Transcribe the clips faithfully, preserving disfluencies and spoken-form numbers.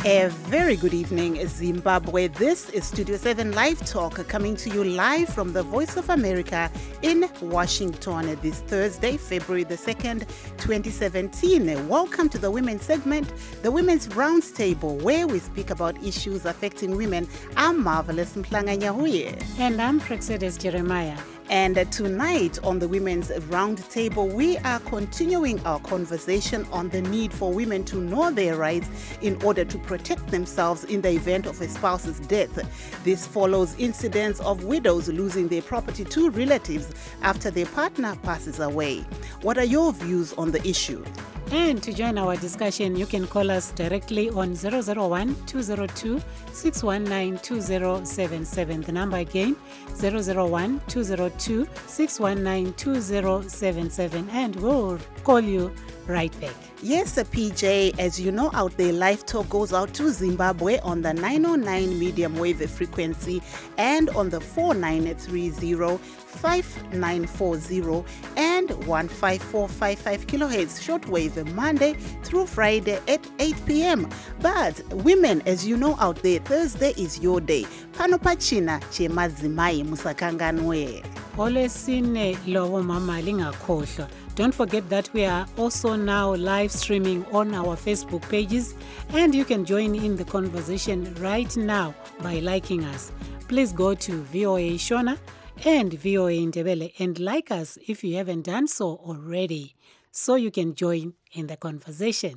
A very good evening, Zimbabwe. This is Studio seven Live Talk coming to you live from the Voice of America in Washington this Thursday, February the second, twenty seventeen. Welcome to the Women's segment, the Women's Roundtable, where we speak about issues affecting women. I'm Marvelous Mhlanga Nyahuye. And I'm Praxedes Jeremiah. And tonight on the Women's Roundtable, we are continuing our conversation on the need for women to know their rights in order to protect themselves in the event of a spouse's death. This follows incidents of widows losing their property to relatives after their partner passes away. What are your views on the issue? And to join our discussion, you can call us directly on zero zero one, two zero two, six one nine, two zero seven seven. The number again, zero zero one, two zero two, six one nine, two zero seven seven. And we'll call you right back. Yes, P J, as you know out there, Live Talk goes out to Zimbabwe on the nine oh nine medium wave frequency and on the four nine three zero, five nine four zero and one five four five five kilohertz shortwave Monday through Friday at eight p.m. But women, as you know out there, Thursday is your day. Pano pachina chemadzimai musakanganwe. Olesine lowo mama lingakhohlwa. Don't forget that we are also now live streaming on our Facebook pages, and you can join in the conversation right now by liking us. Please go to V O A Shona and V O A Ndebele and like us if you haven't done so already, so you can join in the conversation.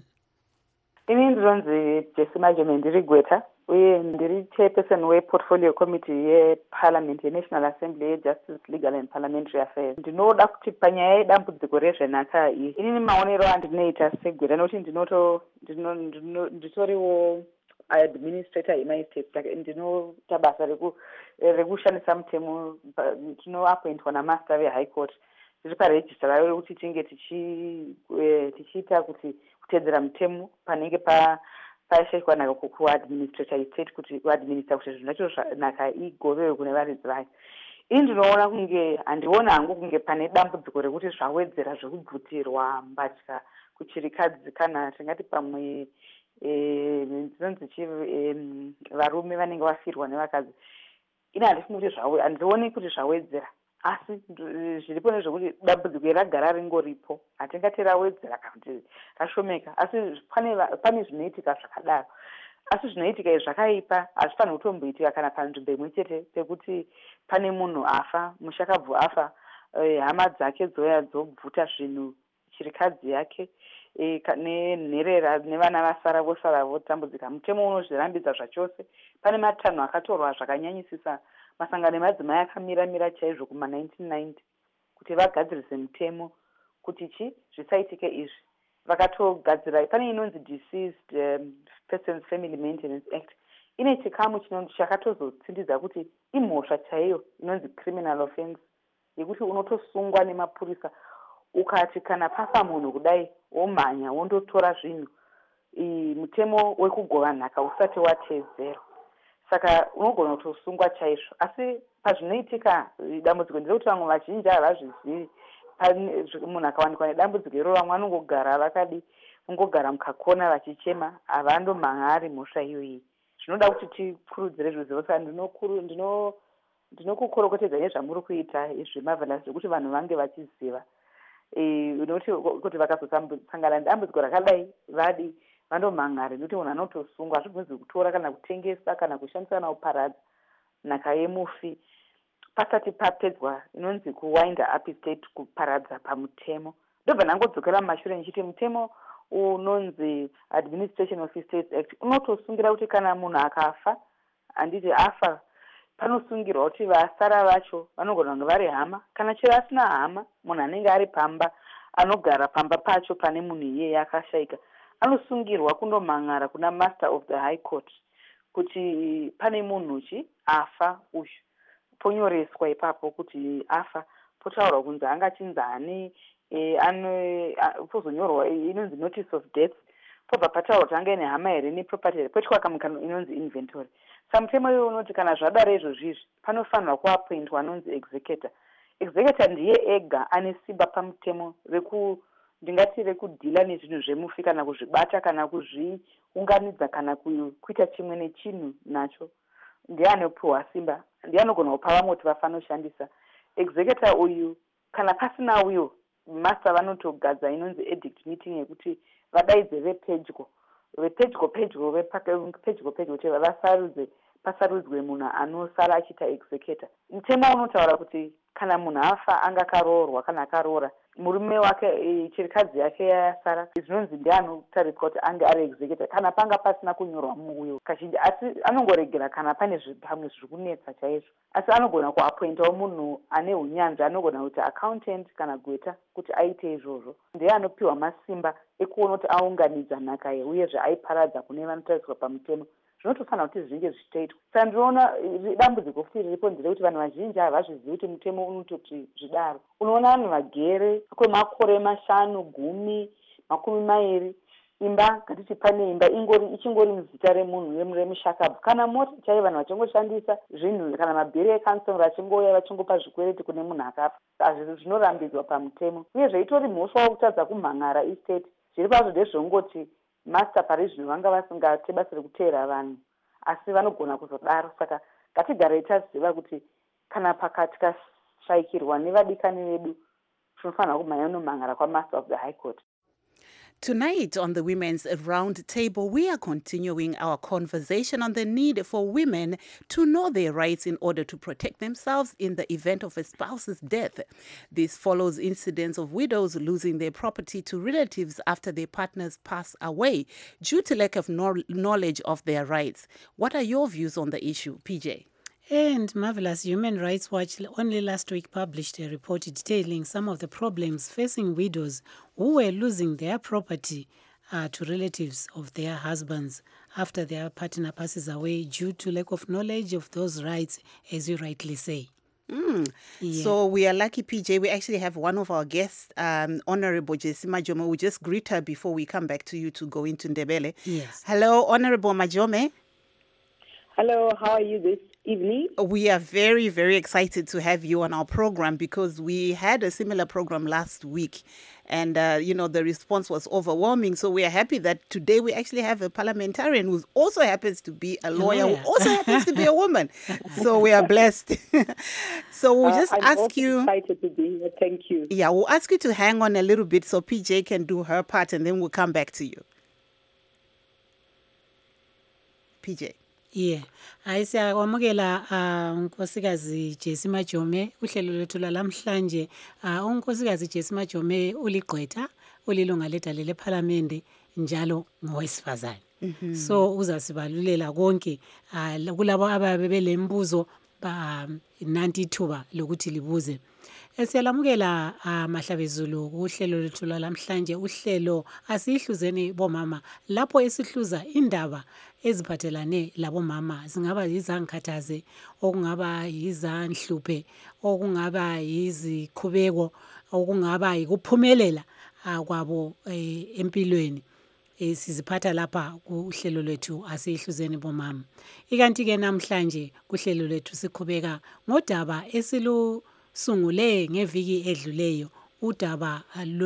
Ini ndinonzi Jesima Jemendiri Gweta, uye ndiri chairperson weportfolio committee yeparliament yeNational Assembly yeJustice, Legal and Parliamentary Affairs. Ndinoda kuti panyaya yedambudziko rezvenhaka iyi, inini maonero andinoita segweta nekuti ndinoto nditoriwo administrator emaestate, ndinoita basa rekushandisa mutemo, ndinoappointwa namaster vehigh court. Ndiri paregister ravo kuti tinge tichiita kuti kutedzera mutemo panenge pa pashaikwa nhaka kuadministrator estate kuti kuadminister kuti zvinhu zvacho nhaka igovewe kune varidzi vayo. Ini ndinoona kunge handiona hangu kunge pane dambudziko rekuti zvawedzera zvekubvutirwa mbatya kuchirikadzi kana tingati pamwe dzinonzi chi varume vanenge vafirwa nevakadzi. Ini handifuni kuti handioni kuti zvawedzera, asi zviripo nezvekuti dambudziko ragara ringoripo, hatingati rawedzera kana kuti rashomeka, asi pane pane zvinoitika zvakadaro. Asi zvinoitika izvi zvakaipa hazvifaniri kutomboitika kana panzvimbo imwe chete pekuti pane munhu afa, mushakabvu afa, hama dzake dzouya dzobvuta zvinhu, chirikadzi yake nenherera nevana vasara vosara votambudzika. Mutemo unozvirambidza zvachose. Pane matanho akatorwa zvakanyanyisisa masangano emadzimai akamira-mira chaizvo kuma nineteen ninety kuti vagadzirise mutemo kuti chi zvisaitike izvi. Vakatogadzira, pane inonzi Deceased um, Persons Family Maintenance Act. Ine chikamu chakatozotsindidza kuti imhosva chaiyo inonzi criminal offense, yekuti unotosungwa nemapurisa ukati kana pafa munhu kudai womhanya wondotora zvinhu, mutemo wekugova nhaka usati watedzerwa. Saka unogona kutosungwa chaizvo. Asi pazvinoitika dambudziko nderekuti vamwe vazhinji havazvizivi. Munhu akawanikwa nedambudziko iroro, vamwe vanongogara vakadi, vongogara mukakona vachichema, havandomhanga ari mhosva iyoyi. Zvinoda kuti tikurudzire ruzivo. Saka ndinokukorokotedza nezvamuri kuita izvi Marvelous, zvekuti vanhu vange vachiziva. Nekuti kuti vakazosangana nedambudziko rakadai vadi vandomhangari, nekuti munhu anotosungwa, hazvibvunzi kutora kana kutengesa kana kushandisa kana kuparadza nhaka yemufi pasati papedzwa inonzi kuwind up state, kuparadza pamutemo. Ndobva ndangodzokera mumashure ndichiti mutemo unonzi Administration of Estates Act unotosungira kuti kana munhu akafa, handiti afa, panosungirwa kuti vasara vacho vanogona kunge vari hama, kana chero asina hama, munhu anenge ari pamba, anogara pamba pacho pane munhu iyeye akashaika, anosungirwa kundomhangara kuna Master of the High Court kuti pane munhu chi afa uyu, ponyoreswa ipapo kuti afa, potaurwa kunzi angachinzani, pozonyorwa inonzi notice of death, pobva pataurwa kuti anga ine hama here neproperty here, poitwa kamukano inonzi inventory. Samutemo iwo unoti kana zvadaro izvozvo izvi panofanirwa kuappointwa anonzi executor. Executor ndiye ega ane simba pamutemo reku ndingati rekudhila nezvinhu zvemufi kana kuzvibata kana kuzviunganidza kana kuita chimwe nechinhu nacho ndianopiwa simba, ndianogona kupa vamwe kuti vafanoshandisa. Executor uyu kana pasina will master vanotogadza inonzi edict meeting yekuti vadaidze vepedyo vepedyo pedyo vepedyo pedyo kuti vasarudze pasarudzwe munhu anosara achiita executor. Mutemo unotaura kuti kana munhu afa anga akaroorwa kana akaroora murume wake chirikadzi yake yasara zvinonzi ndianotariswa kuti ange ari executor kana panga pasina kunyorwa muwill kazhinji, asi anongoregera kana pane pamwe zviri kunetsa chaizvo. Asi anogona kuapointawo munhu ane unyanzvi, anogona kuti accountant kana gweta kuti aite izvozvo. Ndiye anopiwa masimba ekuona kuti aunganidza nhaka ye uyezve aiparadza kune vanotariswa pamutemo. Zvinotofanira kuti zvinge zvichitoitwa. Saka ndinoona dambudziko futi riripo nderekuti vanhu vazhinji havazvizivi kuti mutemo unototi zvidaro. Unoona vanhu vagere kwemakore mashanu gumi makumi mairi imba ngatiti pane imba ingori ichingori muzita remunhu remushakabvu kana moti chaivo vanhu vachingoshandisa zvinhu kana mabhiri ekansoro vachingouya vachingopa zvikwereti kune munhu akafa. Azvizvi zvinorambidzwa pamutemo uye zveitori mhosva wokutadza kumhan'ara estate. Zviri pazvo ndezvongoti master pari zvino vanga vasingate basa rekuteera vanhu asi vanogona kuzodaro. Saka ngatigarei taziva kuti kana pakati kashaikirwa nevadikani vedu tinofanira kumhanya nomhan'ara kwamaster of the high court. Tonight on the Women's Round Table, we are continuing our conversation on the need for women to know their rights in order to protect themselves in the event of a spouse's death. This follows incidents of widows losing their property to relatives after their partners pass away due to lack of no- knowledge of their rights. What are your views on the issue, P J? And Marvelous Human Rights Watch only last week published a report detailing some of the problems facing widows who were losing their property uh, to relatives of their husbands after their partner passes away due to lack of knowledge of those rights, as you rightly say. Mm. Yeah. So we are lucky, P J. We actually have one of our guests, um, Honorable Jessie Majome. We'll just greet her before we come back to you to go into Ndebele. Yes. Hello, Honorable Majome. Hello, how are you this evening? We are very, very excited to have you on our program because we had a similar program last week and, uh, you know, the response was overwhelming. So we are happy that today we actually have a parliamentarian who also happens to be a lawyer, lawyer. who also happens to be a woman. So we are blessed. So we'll just uh, I'm ask also you... excited to be here. Thank you. Yeah, we'll ask you to hang on a little bit so P J can do her part and then we'll come back to you. P J. Yeah. Hayi siyakwamukela uh, unkosikazi Jessie Majome uhlelo lwethu lamhlanje. Uh, unkosikazi Jessie Majome uligqwetha ulilunga ledale leParliament njalo ngowesifazane. Mm-hmm. So uzasibalulela konke uh, kulabo ababe belembuzo ba nanti ithuba lokuthi libuze. Esiyalamukela amahlabezulu kuhlelo lethu lamhlanje uhlelo asihluzeni bomama lapho esihluza indaba eziphathelane labo mama singaba yizangikhathaze okungaba yizanhluphe okungaba yizikhubeko okungaba yikuphumelela kwabo empilweni siziphatha lapha kuhlelo lethu asihluzeni bomama. Ikanti ke namhlanje kuhlelo lethu sikhubeka ngodaba esilu sungule ngeviki edluleyo udaba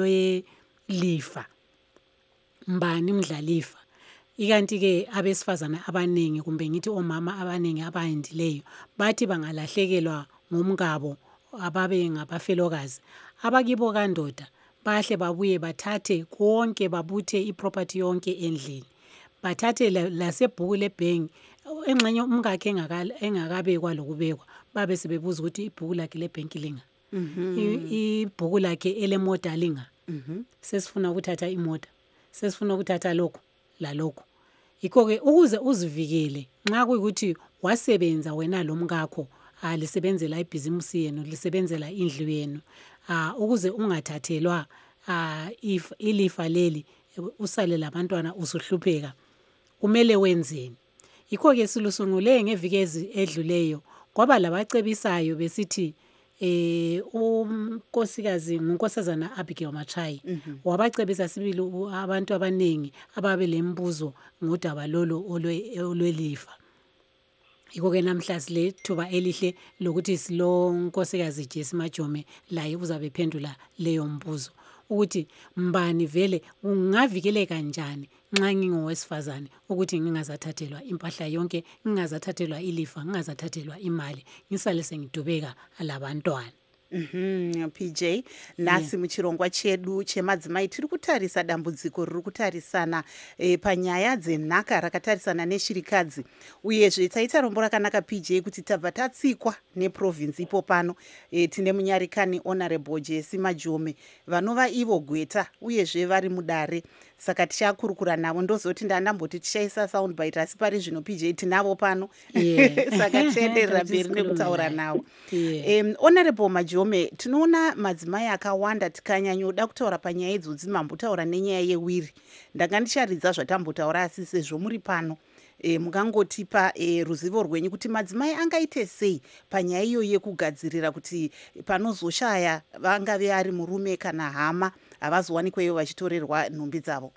lwelifa mbani mdlalifa. Ikanti ke abesifazana abaningi kumbe ngithi omama abaningi abayendileyo bathi bangalahlekelwa ngomngabo ababe ngabafelokazi abakibo kandoda bahle babuye bathathe konke babuthe iproperty yonke endlini bathathe lasebhuku lebhenki engxenye umkakhe engakabekwa lokubekwa babe sebebuza ukuthi ibhuku lakhe lebhenki linga ibhuku lakhe elemota linga sesifuna ukuthatha imota sesifuna ukuthatha lokho lalokho. Yikho ke ukuze uzivikele nxa kuyikuthi wasebenza wena lomkakho alisebenzela ibhizimusi yenu lisebenzela indlu yenu ukuze ungathathelwa if ilifa leli usale labantwana usuhlupheka kumele wenzeni. Yikho ke silusungule ngeviki edluleyo kwaba labacebisayo besithi eh unkosikazi ngunkosazana Abigail Machayi mm-hmm. wabacebisa sibili abantu abaningi ababe lembuzo ngodaba lolo olwelifa. Yikho ke namhla sile thuba elihle lokuthi silo nkosikazi Jessie Majome laye uzabe phendula leyo mbuzo. ukuthi mbani vele ungavikeleka kanjani nxa ngingowesifazane ukuthi ngingazathathelwa impahla yonke, ngingazathathelwa ilifa, ngingazathathelwa imali, ngisale sengidubeka labantwana. Mhm, P J, nasi yeah. Muchirongwa chedu chemadzimai tiri kutarisa dambudziko riri kutarisana e, panyaya dzenhaka rakatarisana neshirikadzi. Uyezve taita rombo rakanaka P J kuti tabva tatsikwa neprovince ipo pano. E, tine munyarikani Honorable Jesse Majome vanova ivo gweta uyezve vari mudare. Saka tichakurukura navo ndozoti ndandamboti tichaisa soundbite asi pari zvino P J tinavo pano. Yeah. Saka tienderera mberi nekutaura navo. Yeah. Um, Honorable Majome, tinoona madzimai akawanda tikanyanyoda kutaura panyaya idzodzi mambotaura nenyaya yewiri. Ndanga ndicharidza zvatambotaura asi sezvo muri pano. E, mungangotipa e, ruzivo rwenyu kuti madzimai angaite sei panyaya iyo yekugadzirira kuti panozoshaya vangave ari murume kana hama havazowanikweyo vachitorerwa nhumbi dzavo.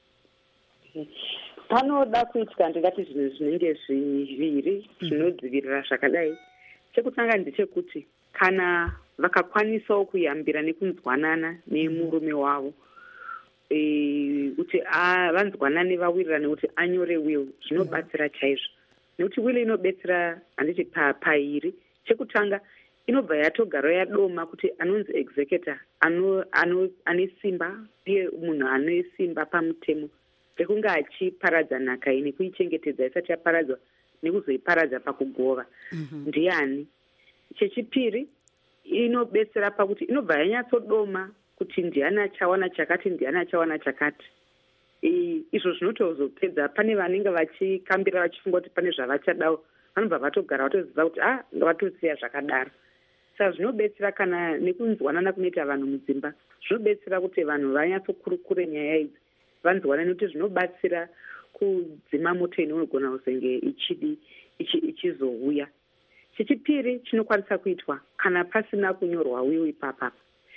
Panoda kuitika ndingati zvinhu zvinenge zviviri zvinodzivirira zvakadai. Chekutanga ndechekuti kana vakakwanisawo kuyambira nekunzwanana nemurume wavo e, kuti vanzwanane vawirirane kuti anyore will zvinobatsira chaizvo. Nekuti will inobetsera handiti pairi. Chekutanga inobva yatogara yadoma kuti anonzi executor ano ano ane simba uye munhu ane simba pamutemo rekunge achiparadza nhaka iyi nekuichengetedza isati yaparadzwa nekuzoiparadza pakugova. Mm-hmm. Ndiani? Chechipiri inobetsera pakuti inobva yanyatsodoma kuti ndiani achawana chakati ndiani achawana chakati. E, izvo zvinotozopedza pane vanenge vachikambira vachifunga kuti pane zvavachadawo vanobva vatogara vatoziva kuti ah ngavatosiya zvakadaro. Saka zvinobetsera kana nekunzwanana kunoita vanhu mudzimba zvinobetsera kuti vanhu vanyatsokurukure nyaya idzi vanzwanane kuti zvinobatsira kudzima moto inogona kuzenge ichidi ichizouya. Chechipiri chinokwanisa kuitwa kana pasina kunyorwa will ipapa.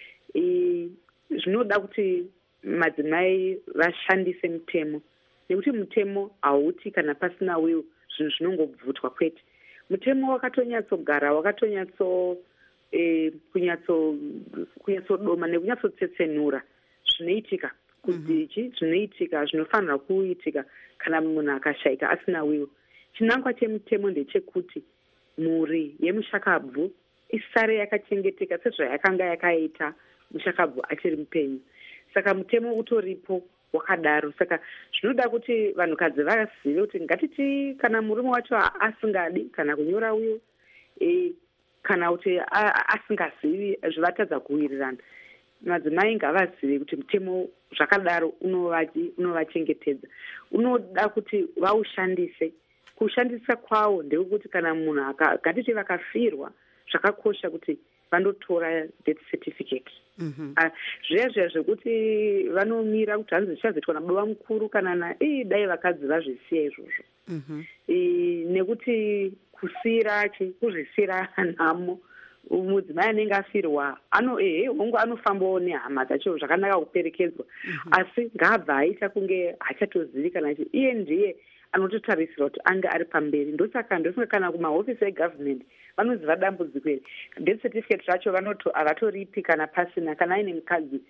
E, zvinoda kuti madzimai vashandise mutemo nekuti mutemo hauti kana pasina will zvinhu zvinongobvutwa kwete. Mutemo wakatonyatsogara wakatonyatso e, kunyatso kunyatsodoma nekunyatsotetsenura zvinoitika kuti ichi mm-hmm. zvinoitika zvinofanira kuitika kana munhu akashayika asina will. Chinangwa chemutemo ndechekuti mhuri yemushakabvu isare yakachengeteka sezvayakanga yakaita mushakabvu achiri mupenyu. Saka mutemo utoripo wakadaro. Saka zvinoda kuti vanhukadzi vazive kuti ngatiti kana murume wacho asingadi kana kunyora will e, kana kuti asingazivi zvivatadza kuwirirana, madzimai ngavazive kuti mutemo zvakadaro unovachengetedza. Unoda kuti vaushandise. Kushandisa kwawo ndekuti kana munhu ngatiti vakafirwa zvakakosha kuti vandotora death certificate. Mm-hmm. Uh, zviya zviya zvekuti vanomira kuti hanzi zvichazoitwa nababa mukuru kana na ii dai vakadzi vazvisiya izvozvo. Mm-hmm. E, nekuti kusira kuzvisira nhamo mudzimai anenge afirwa ano ehe hongu anofambawo nehama dzacho zvakanaka kuperekedzwa. Mm-hmm. Asi ngaabva aita kunge hachatozivi kana iye ndiye anototarisirwa kuti ange ari pamberi. Ndosaka ndofunga kana kumahofisi egovernment vanoziva dambudziko iri. Death certificate racho vanoto havatoripi kana pasina kana aine mukadzi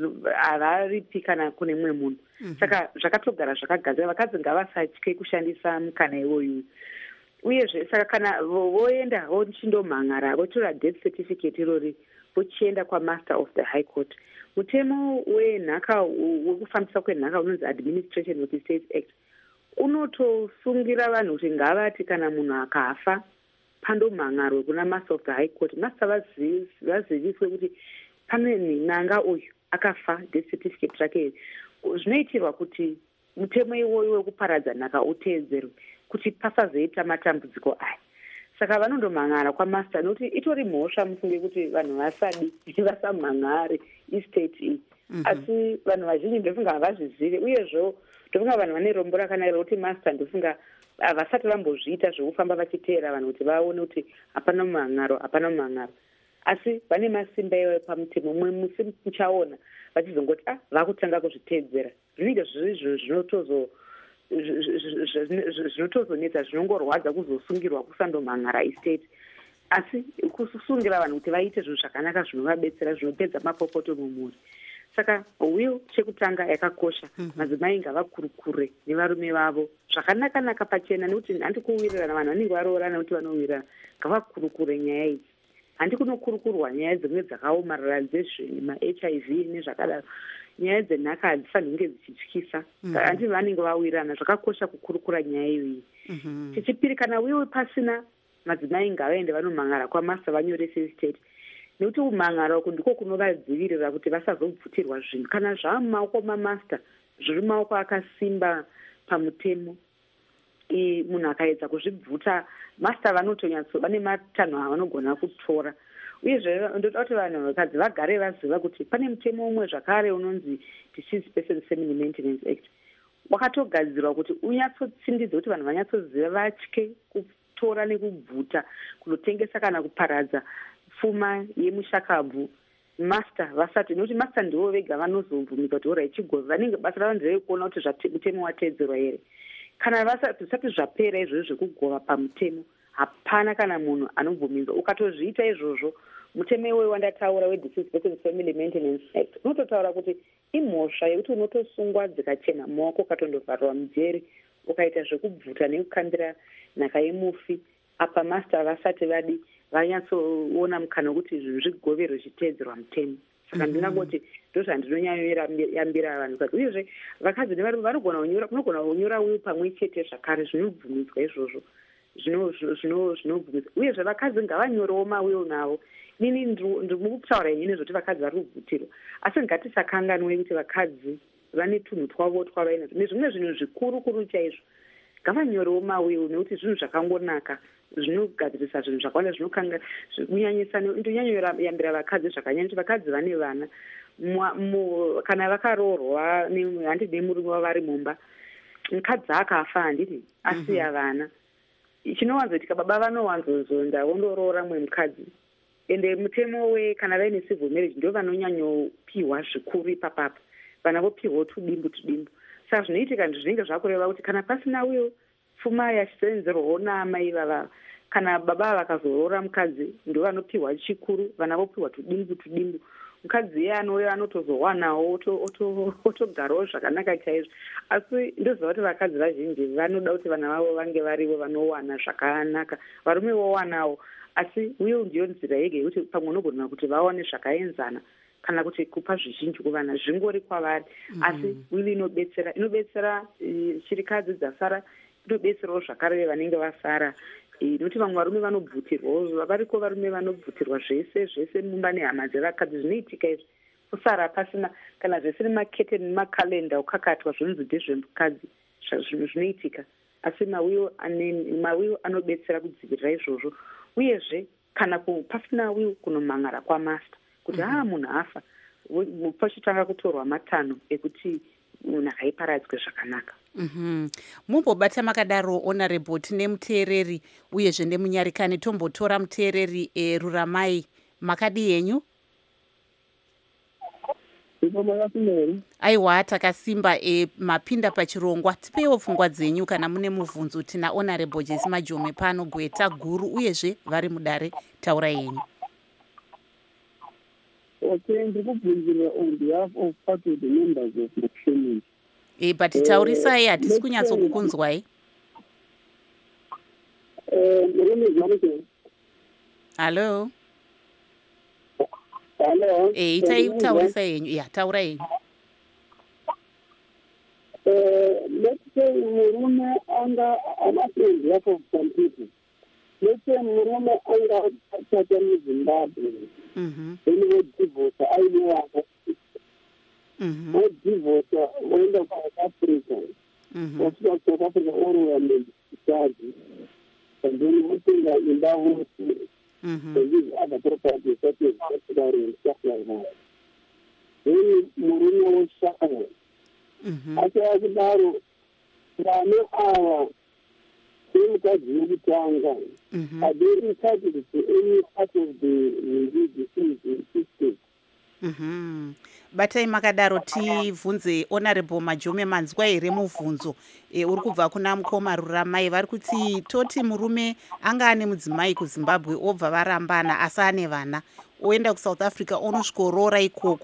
havaripi kana kune mumwe munhu. Mm-hmm. Saka zvakatogara zvakagadzira vakadzi ngavasatye kushandisa mukana iwoyu. Uyezve saka kana voenda vochindomhangara votora death certificate irori vochienda kwamaster of the high court. Mutemo wenhaka wekufambisa kwenhaka unonzi Administration of the States Act unotosungira vanhu kuti ngavati kana munhu akafa pandomhangarwe kuna master of the high court, master vaziviswe kuti pane nanga uyu akafa death certificate rake. Zvinoitirwa kuti mutemo iwoyo wekuparadza nhaka uteedzerwe kuti pasazoita matambudziko aya. Saka vanondomhangara kwamaster nokuti itori mhosva mufunge kuti vanhu vasadi vasamhangare estate iyi. Mm-hmm. Asi vanhu vazhinji ndofunga havazvizive uyezvo ndofunga vanhu vane rombo rakanaka kuti master ndofunga vasati vambozviita zvokufamba vachiteera vanhu kuti vaone kuti hapana mumhangaro hapana mumhangaro. Asi vane masimba iwayo pamutemo mumwe musi muchaona vachizongoti ah vakutanga kuzviteedzera. Zvinenge zviri zvinhu zvinotozo zvinotozonetsa zvinongorwadza kuzosungirwa kusandomhangara estate. Asi kusungira vanhu kuti vaite zvinhu zvakanaka zvinovabetsera zvinopedza mapopoto mumhuri. saka will chekutanga yakakosha madzimai ngavakurukure nevarume vavo zvakanaka-naka pachena, nekuti handi kuwirirana, vanhu vanenge varoorana kuti vanowirirana, ngavakurukure nyaya idzi. Handi kunokurukurwa nyaya dzimwe dzakaomarara dzezvinhu ma-H I V nezvakadaro. Nyaya dzenhaka hadzifaniri kunge dzichityisa, handi vanenge vawirirana, zvakakosha kukurukura nyaya iyoyi. Chechipiri, kana wiwi pasina, madzimai ngavaende vanomhangara kwamasta vanyorese state, nekuti kumhangara uku ndiko kunovadzivirira kuti vasazobvutirwa zvinhu. Kana zvava mumaoko mamasta, zviri mumaoko akasimba pamutemo, munhu akaedza kuzvibvuta, masta vanotonyatso vane matanho avanogona kutora. Uyezve ndoda kuti vanhu vakadzi vagare vaziva kuti pane mutemo umwe zvakare unonzi Deceased Persons Family Maintenance Act, wakatogadzirwa kuti unyatsotsindidza kuti vanhu vanyatsoziva, vatye kutora nekubvuta, kunotengesa kana kuparadza pfuma yemushakabvu master vasati, nekuti master ndivo vega vanozobvumika kuti orai chigova, vanenge basa ravo nderekuona kuti mutemo wateedzerwa here. Kana vasati zvapera izvozvo zvekugova pamutemo, hapana kana munhu anobvumirwa. Ukatozviita izvozvo, mutemo iwoyo wandataura we-Deceased Persons Family Maintenance Act unototaura kuti imhosva yekuti unotosungwa dzikachena mumaoko, ukatongovharwa mujeri, ukaita zvekubvuta nekukandira nhaka yemufi, apa master vasati vadi vanyatsoona mukana wekuti zvinhu zvigoverwe zvichiteedzerwa mutemo. Saka ndinangoti ndozvandinonyanyoyambira vanhu kuti uyezve vakadzi nevarume vanogona kunyora, kunogona kunyora uyu pamwe chete zvakare, zvinobvumidzwa izvozvo, zvinobvumidzwa. Uyezve vakadzi ngavanyorewo mawiwo navo. Nini ndiri mukutaura inini zvoti vakadzi vari kubvutirwa, asi ngatisakanganwe kuti vakadzi vane tunhu twavo twavainazvo nezvimwe zvinhu zvikuru kuru chaizvo. Ngavanyorewo mawiwo, nekuti zvinhu zvakangonaka, zvinogadzirisa zvinhu zvakawanda, zvinokanga kunyanyisa. Ndonyanyoyambira vakadzi zvakanyanya, vakadzi vane vana, kana vakaroorwa, handi nemurume wavari mumba, mukadzi akafa handiti asiya vana, chinowanzoitika baba vanowanzozonda vondoroora mwe mukadzi. Ende mutemo we kana vaine civil marriage ndio vanonyanyopiwa zvikuru ipapapa, vana vopiwa tudimbu tudimbu. Saka zvinoitika zvinenge zvakureva kuti kana pasina uyo pfuma yachizenzerwawo naamai vava, kana baba vakazoroora mukadzi ndio vanopiwa chikuru, vana vopiwa tudimbu tudimbu. Mukadzi iye anouya anotozowanawo otogarawo zvakanaka chaizvo. Asi ndoziva kuti vakadzi vazhinji vanoda kuti vana vavo vange varivo vanowana zvakanaka, varume vowanawo, asi uye ndiyo nzira yega yekuti pamwe unogona kuti vawane zvakaenzana kana kuti kupa zvizhinji kuvana zvingori kwavari. Asi wili inobetsera, inobetsera chirikadzi dzasara, inobetserawo zvakare vanenge vasara. Nokuti vamwe varume vanobvutirwa, variko varume vanobvutirwa zvese zvese mumba nehama dzevakadzi. Zvinoitika izvi kusara pasina, kana zvese nemaketeni nemakalenda ukakatwa zvinonzi ndezvemukadzi, zvinoitika. Asi mawiwo anobetsera kudzivirira izvozvo. Uyezve kana pasina wiwo kunomhangara kwamasta kuti haa munhu afa, pachitanga kutorwa matanho ekuti munhu akaiparadzwe zvakanaka. Mumbobata makadaro honorable, tine muteereri uyezve nemunyarikani, tombotora muteereri Ruramai, makadi yenyu? Aiwa, takasimba e, mapinda pachirongwa. Tipewo pfungwa dzenyu kana mune mubvunzo. Tina honorable Jesse Majome pano, gweta guru uyezve vari mudare, taura yenyu. Okay, ndikubvunzira on behalf of part of the members of the community. Eh, but taurisai, hatisi kunyatso kukunzwai. Eh, ndiri Hello. Hello. Eh, itai taurisa yenyu. Ya, taura yenyu. Eh, let's say murume anga amasendi behalf of some people. Let's say murume anga atata muZimbabwe. Mhm. Ene divorce aine wako. Mhm. What divorce wenda kwa Africa. Mhm. Wafika South Africa oro ya mtaji. And then we think that in that whole Mhm. and these other properties such as hospital and stuff like that. Then murume woshaka. Mhm. Ati akudaro vane ava semukadzi wekutanga hadei entitled to any part of the religious system. Mhm. Batai makadaro tibvunze honorable Majome, manzwa here mubvunzo e, uri kubva kuna mukoma Ruramai. Vari kuti toti murume anga ane mudzimai kuZimbabwe obva varambana asi ane vana, oenda kuSouth Africa onosvikorora ikoko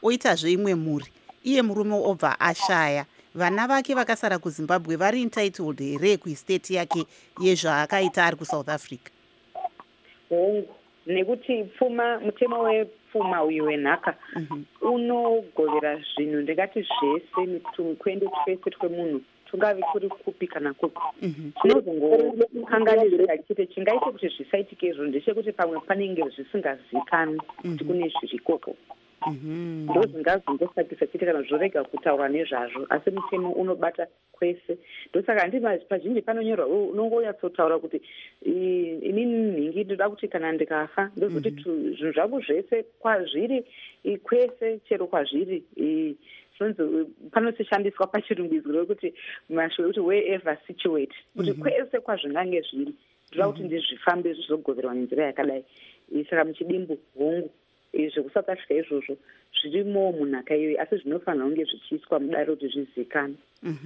oitazve imwe mhuri, iye murume obva ashaya, vana vake vakasara kuzimbabwe vari entitled here kuisteti yake yezvaakaita ari kusouth africa? hongu nekuti pfuma mutemo wepfuma uyu wenhaka unogovera zvinhu ndingati zvese twende twese twemunhu tungave kuri kupi kana kupi. Tinozongokanganisa chete chingaite kuti zvisaitike izvo ndechekuti pamwe panenge zvisingazikanwi kuti kune zviri ikoko, ndo zvingazongosakisa chete kana zvorega kutaura nezvazvo, asi mutemo unobata kwese. Ndosaka handi pazhinji panonyorwa unongonyatsotaura kuti inini nhingi ndoda kuti kana ndikafa ndozoti zvinhu zvangu zvese kwazviri kwese chero kwazviri zvinonzi panoshandiswa pachirungu rokuti mashwe kuti wherever situate kuti kwese kwazvingange zviri ndoda kuti ndizvifambe zvizogoverwa nenzira yakadai. Saka muchidimbu hongu zvekusouth africa izvozvo zvirimo munhaka iyoyi, asi zvinofanira kunge zvichiiswa mudare kuti zvizikanwe.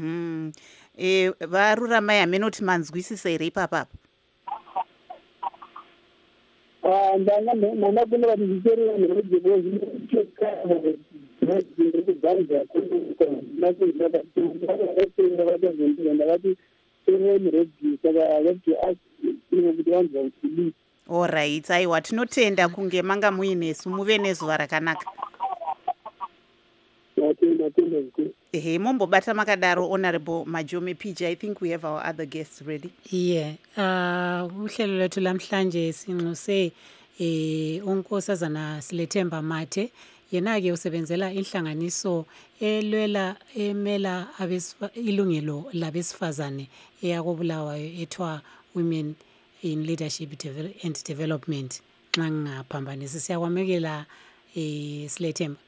Varuramai hamenoti manzwisisa here ipapapa? ndanga mana kuna vati zvicherera nerejebo zvinokubvariza ndakati serera neredio saka vati kuti vanzwa kuti Alright, aiwa tinotenda kunge manga muinesu muve nezuva rakanaka. Ehe, mombobata makadaro Honorable Majomi P J. I think we have our other guests ready. Yeah, uh uhlelo lethu lamhlanje sinxuse eh unkosazana Silethemba Mathe, yena ke usebenzela inhlanganiso elwela emela ilungelo labesifazane eyakobulawayo ethwa Women in Leadership and Development. Xa ngaphambanisi siyakwamekela eh Silethemba.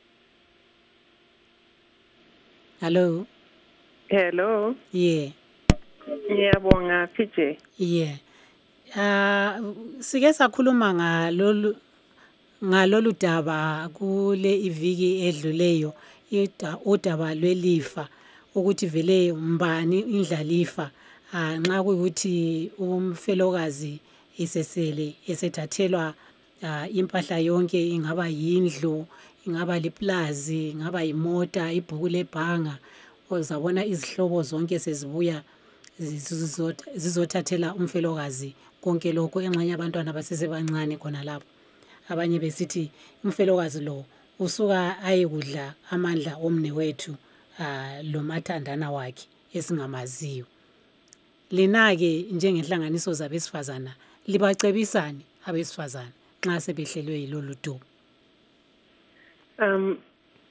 Hello. Hello. Yeah. Ngiyabonga P J. Yeah. Uh sike sakhuluma ngalolu ngalolu daba kule iviki edluleyo, udaba lwelifa ukuthi vele mbani indlalifa nxa kuyukuthi umfelokazi isesele esethathelwa impahla yonke, ingaba yindlu, ingaba liplazi, ingaba imota, ibhuku lebhanga, uzabona izihlobo zonke sezibuya zizothathela umfelokazi konke lokho, engxenye abantwana basesebancane khona lapho. Abanye besithi umfelokazi lo usuka ayekudla amandla omnewethu lo mathandana wakhe esingamaziyo. Lina ke njengenhlanganiso zabesifazana libacebisani abesifazana nxa sebehlelwe yilolu dubo? Um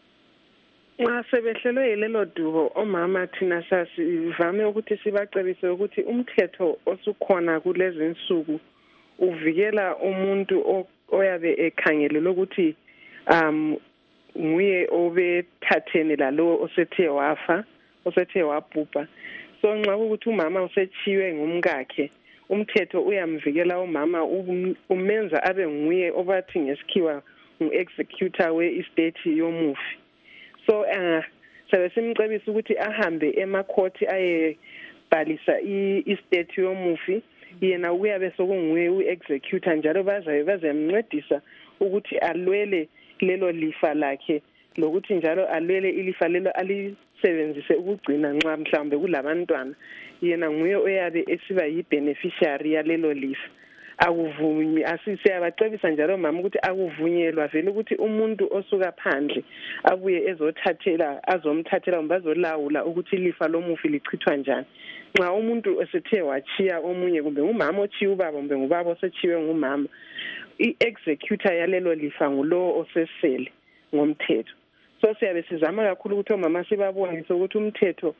nxa sebehlelwe yilelo dubo, omama thina sasivame ukuthi sibacebise ukuthi umthetho osukhona kulezi insuku uvikela umuntu oyabe ekhangelelwe ukuthi um nguye obethathene lalo osethe wafa, osethe wabhubha. So nxa ukuthi umama usechiwe ngumkakhe, umthetho uyamvikela umama, umenza abe nguye obathi ngesikhiwa ngu-executor we-estate yomufi. So uh, sabe simcebisa ukuthi ahambe emakhoti ayebhalisa i-estate yomufi, yena uyabe sokunguye u-executor, njalo bazabe bazamncedisa ukuthi alwele lelo lifa lakhe, lokuthi njalo alwele ilifa lelo alisebenzise ukugcina nxa mhlawumbe kulabantwana, yena nguye oyabe esiba yi-beneficiary yalelo lifa. Akuvunywe, asisiyabacebisa njalo mama ukuthi akuvunyelwa vele ukuthi umuntu osuka phandle abuye ezothathela azomthathela kumbe azolawula ukuthi ilifa lomufi lichithwa njani. Nxa umuntu esethe wachiya omunye, kumbe umama ochiya ubaba, kumbe ngubaba osechiwe ngumama, i-executor yalelo lifa ngulowo osesele ngomthetho. So siyabe sizama kakhulu ukuthi omama sibabonise ukuthi umthetho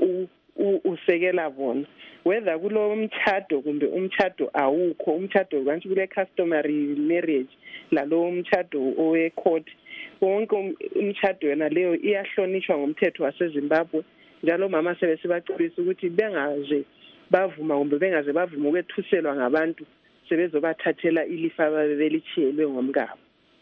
usekela bona, whether kulo umtchado kumbe umtchado awukho, umtchado kanti kule customary marriage lalo umtchado owe court, wonke umtchado yona leyo iyahlonishwa ngomthetho waseZimbabwe. Njalo mama sebe sibacebisa ukuthi bengaze bavuma kumbe bengaze bavuma ukwethuselwa ngabantu sebezobathathela ilifa ababelichiyelwe ngomkabo.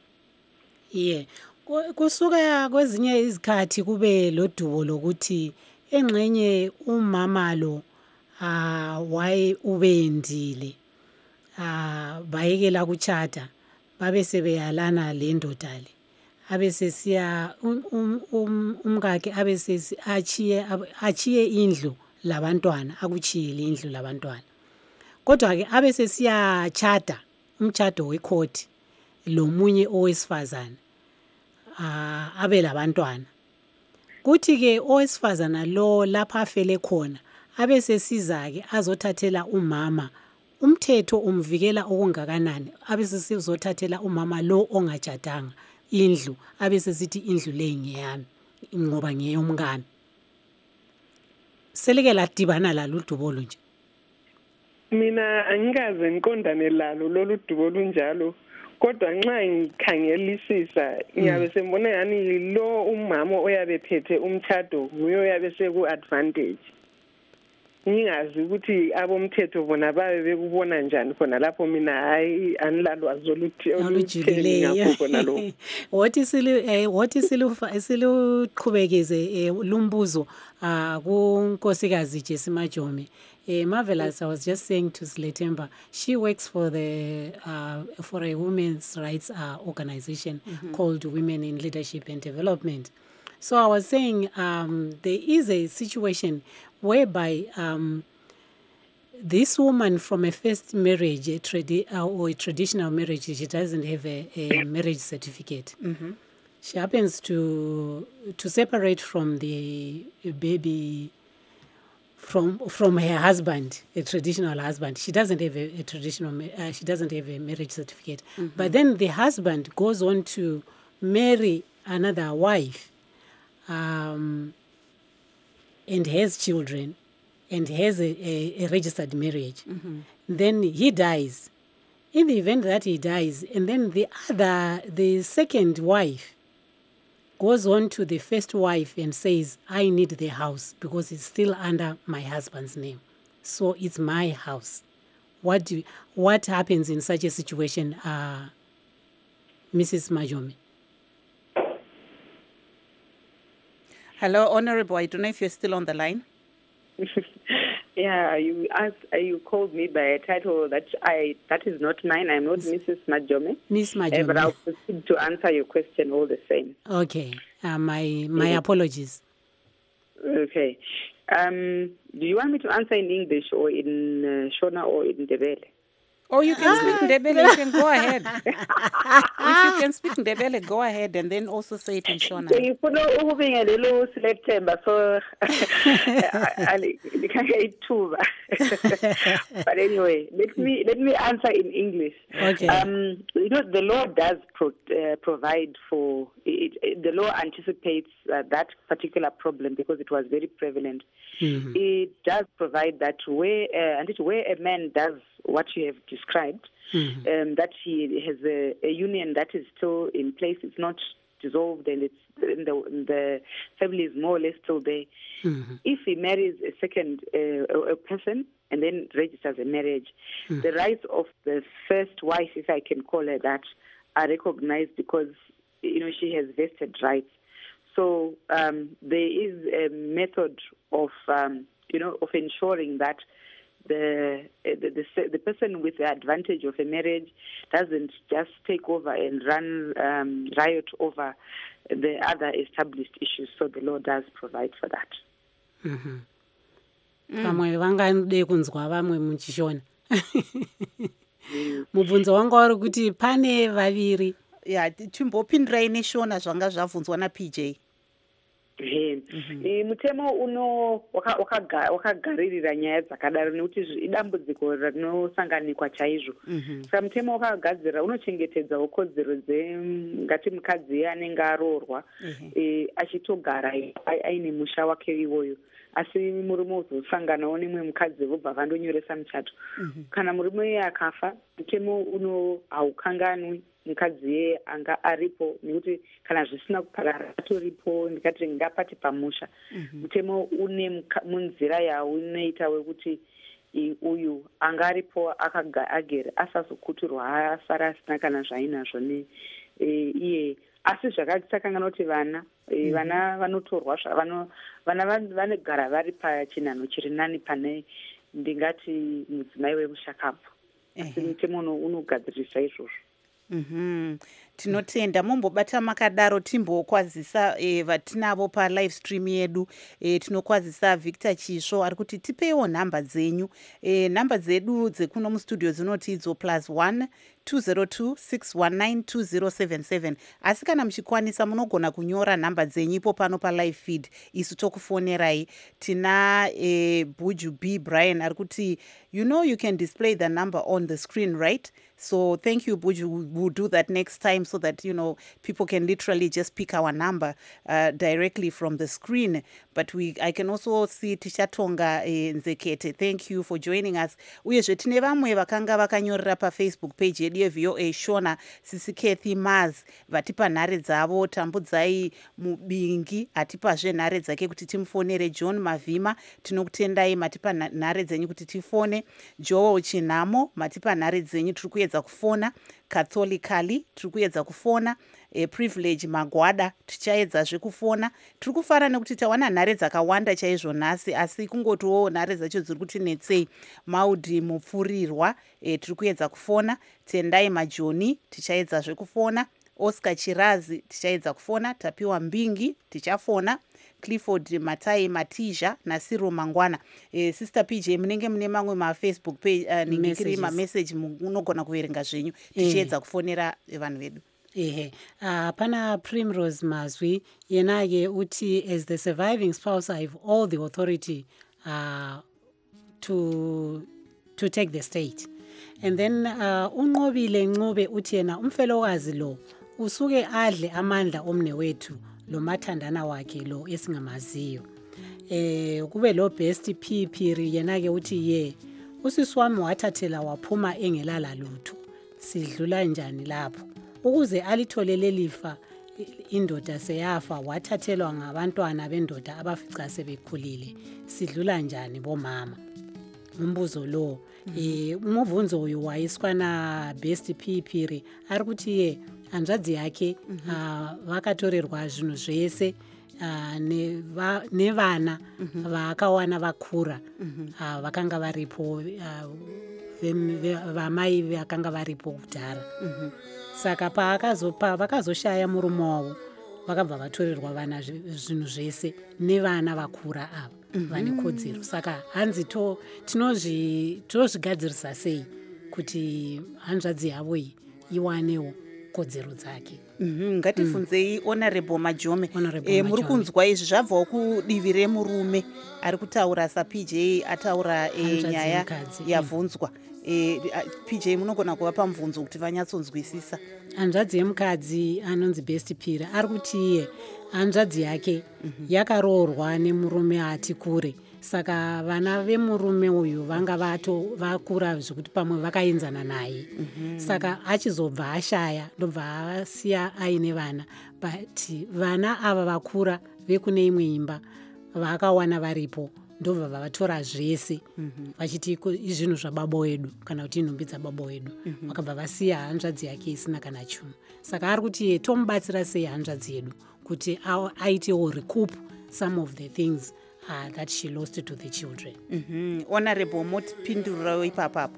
Yeah, kusuka kwezinye izikhathi kube lodubo lokuthi engxenye umama lo ah waye ubendile ah bayekela kuchata babe sebeyalana le ndoda le abesesiya umkakhe abesesi achiye achiye indlu labantwana akuchiyile indlu labantwana kodwa ke abesesiyachata umchado wecourt lomunye owesifazana uh, abe labantwana kuthi ke owesifazana lo lapha afele khona abesesiza ke azothathela umama umthetho umvikela okungakanani abesesizothathela umama lo ongajatanga indlu abesesithi indlu leyi ngeyami ngoba ngeyomkami seleke ladibana lalo dubo lunje mina angikaze ngiqondane lalo lolu dubo lunjalo kodwa nxa ngikhangelisisa ngiyabe sembona yani lo umama oyabe phethe umchado nguye oyabe seku advantage ngingazi ukuthi abomthetho bona babe bekubona njani khona lapho mina hayi anilalwazi oluthi olujulileyo wothi sili wothi silufa siluqhubekeze lumbuzo kunkosikazi Jessie Majome. Uh, Marvelous, I was just saying to Sletemba, she works for the uh, for a women's rights uh, organization mm-hmm. called Women in Leadership and Development. So I was saying um, there is a situation whereby um, this woman from a first marriage a tradi- uh, or a traditional marriage, she doesn't have a, a marriage certificate. Mm-hmm. She happens to to separate from the baby from from her husband, a traditional husband. She doesn't have a, a traditional, uh, she doesn't have a marriage certificate. Mm-hmm. But then the husband goes on to marry another wife um, and has children and has a, a, a registered marriage. Mm-hmm. Then he dies. In the event that he dies, and then the other, the second wife goes on to the first wife and says, I need the house because it's still under my husband's name. So it's my house. What do what happens in such a situation, uh, Missus Majome? Hello, Honorable. I don't know if you're still on the line. Yeah, you asked, you called me by a title that I that is not mine. I'm not Missus Majome. Miss Majome. Uh, but I'll proceed to answer your question all the same. Okay. Uh, my my yeah. apologies. Okay. Um, do you want me to answer in English or in uh, Shona or in Ndebele? Oh, you can ah. speak Ndebele. You can go ahead. If you can speak Ndebele, go ahead and then also say it in Shona. But anyway, let me let me answer in English. Okay. Um, you know, the law does pro, uh, provide for it, it, the law anticipates uh, that particular problem because it was very prevalent. Mm-hmm. It does provide that where uh, and it, where a man does what you have described, mm-hmm. um, that he has a, a union that is still in place, it's not dissolved, and it's and the, the family is more or less still there. Mm-hmm. If he marries a second uh, a person and then registers a marriage, mm-hmm. the rights of the first wife, if I can call her that, are recognized because you know she has vested rights. So um, there is a method of um, you know of ensuring that The, the the the person with the advantage of a marriage doesn't just take over and run um, riot over the other established issues. So the law does provide for that. Mhm. Kamwe vangande kunzwa vamwe muchishona. Mubvunzo wanga wari kuti pane vaviri. Ya timbopindira ine shona zvanga zvabvunzwa na P J. Mm-hmm. Mutemo uno wakagaririra nyaya dzakadaro nekuti idambudziko rinosanganikwa chaizvo. Saka mutemo wakagadzirira unochengetedza kodzero dzengati mukadzi anenge aroorwa achitogara aine musha wake iwoyo, asi murume uzosanganawo nemwe mukadzi vobva vandonyoresa muchato. Kana murume iye akafa, mutemo uno haukanganwi mukadzi yeye anga aripo, nekuti kana zvisina kuparara atoripo ndikati ngapati pamusha. Mutemo une munzira yawo unoita wekuti uyu anga aripo akagere asazokuturwa asara asina kana zvainazvo ne iye. Asi zvakatisakangana kuti vana vana vanotorwa vana vanogara vari pachinhanho chiri nani pane ndingati mudzimai wemushakabvu. Asi mutemo unogadzirisa izvozvo. Mhm. tinotenda mumbobata makadaro timbokwazisa e, vatinavo palive stream yedu e, tinokwazisa Victor Chisvo ari kuti tipeiwo nhamba dzenyu e, nhamba dzedu dzekuno mustudio dzinoti idzo plus one two zero two six one nine two zero seven seven asi kana muchikwanisa munogona kunyora nhamba dzenyu ipo pano palive feed isu tokufonerai. Tina e, Buju B Brian ari kuti you know you can display the number on the screen, right? So thank you, Buju. We'll do that next time so that, you know, people can literally just pick our number uh, directly from the screen. But we, I can also see Tishatonga eh, Nzekete. Thank you for joining us. Uyezve tine vamwe vakanga vakanyorera pa Facebook page yedu ye V O A Shona Sisikethi Maz vatipa nhare dzavo. Tambudzai Mubingi atipazve nhare dzake kuti timufonere. John Mavima tinokutendai matipa nhare dzenyu kuti tifone. Joel Chinamo matipa nhare dzenyu tiri kuedza kufona. Catholically tiri kuedza kufona. E, Privilege Magwada tichaedzazve kufona. Tiri kufara nekuti tawana nhare dzakawanda chaizvo nhasi asi kungotiwo nhare dzacho dziri kuti netsei. Maudi Mupfurirwa e, tiri kuedza kufona. Tendai Majoni tichaedzazve kufona. Oscar Chirazi tichaedza kufona. Tapiwa Mbingi tichafona. Clifford Matai Matija Nasiro Mangwana. E, Sister P J munenge mune mamwe ma Facebook page uh, ningikiri ma message munogona kuverenga zvenyu tichiedza kufonera vanhu vedu. Ehe, uh, pana Primrose Mazwi yenake uti as the surviving spouse I have all the authority uh, to to take the state. And then uh, unqobile Ncube uthi yena umfelokazi lo usuke adle amandla omne wethu lo mathandana wakhe lo esingamaziyo. Eh kube lo best P Phiri yena ke uthi ye usisi wami wathathela waphuma engelala lutho. Sidlula njani lapho? Ukuze alitholele lifa indoda seyafa wathathelwa ngabantwana bendoda abafica sebekhulile. Sidlula njani bomama? Umbuzo lo eh umuvunzo uyu wayiswana best P Phiri ari kuti ye hanzvadzi yake vakatorerwa zvinhu zvese nevana vakawana vakura vakanga varipo vamai vakanga varipo kudhara. Saka paakazopa vakazoshaya murume wavo vakabva vatorerwa vana zvinhu zvese nevana vakura ava vane kodzero. Saka hanzi tinozvigadzirisa sei kuti hanzvadzi yavo iyi iwanewo kodzero dzake. Mhm, ngatifunzei Honorable Majome. E, muri kunzwa izvi zvabvawo kudivi remurume ari kutaura sa P J ataura e, nyaya yavhunzwa. E, P J munogona kuvapa mubvunzo kuti vanyatsonzwisisa. Hanzvadzi yemukadzi anonzi Best Phiri ari kuti iye hanzvadzi yake yakaroorwa nemurume ati kure. Saka vana vemurume uyu vanga vato vakura zvekuti pamwe vakaenzana naye. Saka achizobva ashaya ndobva asiya aine vana. But vana ava vakura vekune imwe imba vakawana varipo ndobva vatora zvese vachiti izvinhu zvababa wedu kana kuti inhumbi dzababa wedu vakabva vasiya hanzvadzi yake isina kana chunhu. Saka ari kuti tomubatsira sei hanzvadzi yedu kuti aitewo recoup some of the things Uh, that she lost to the children. Mhm. Honorable motipindurirawo ipapapo.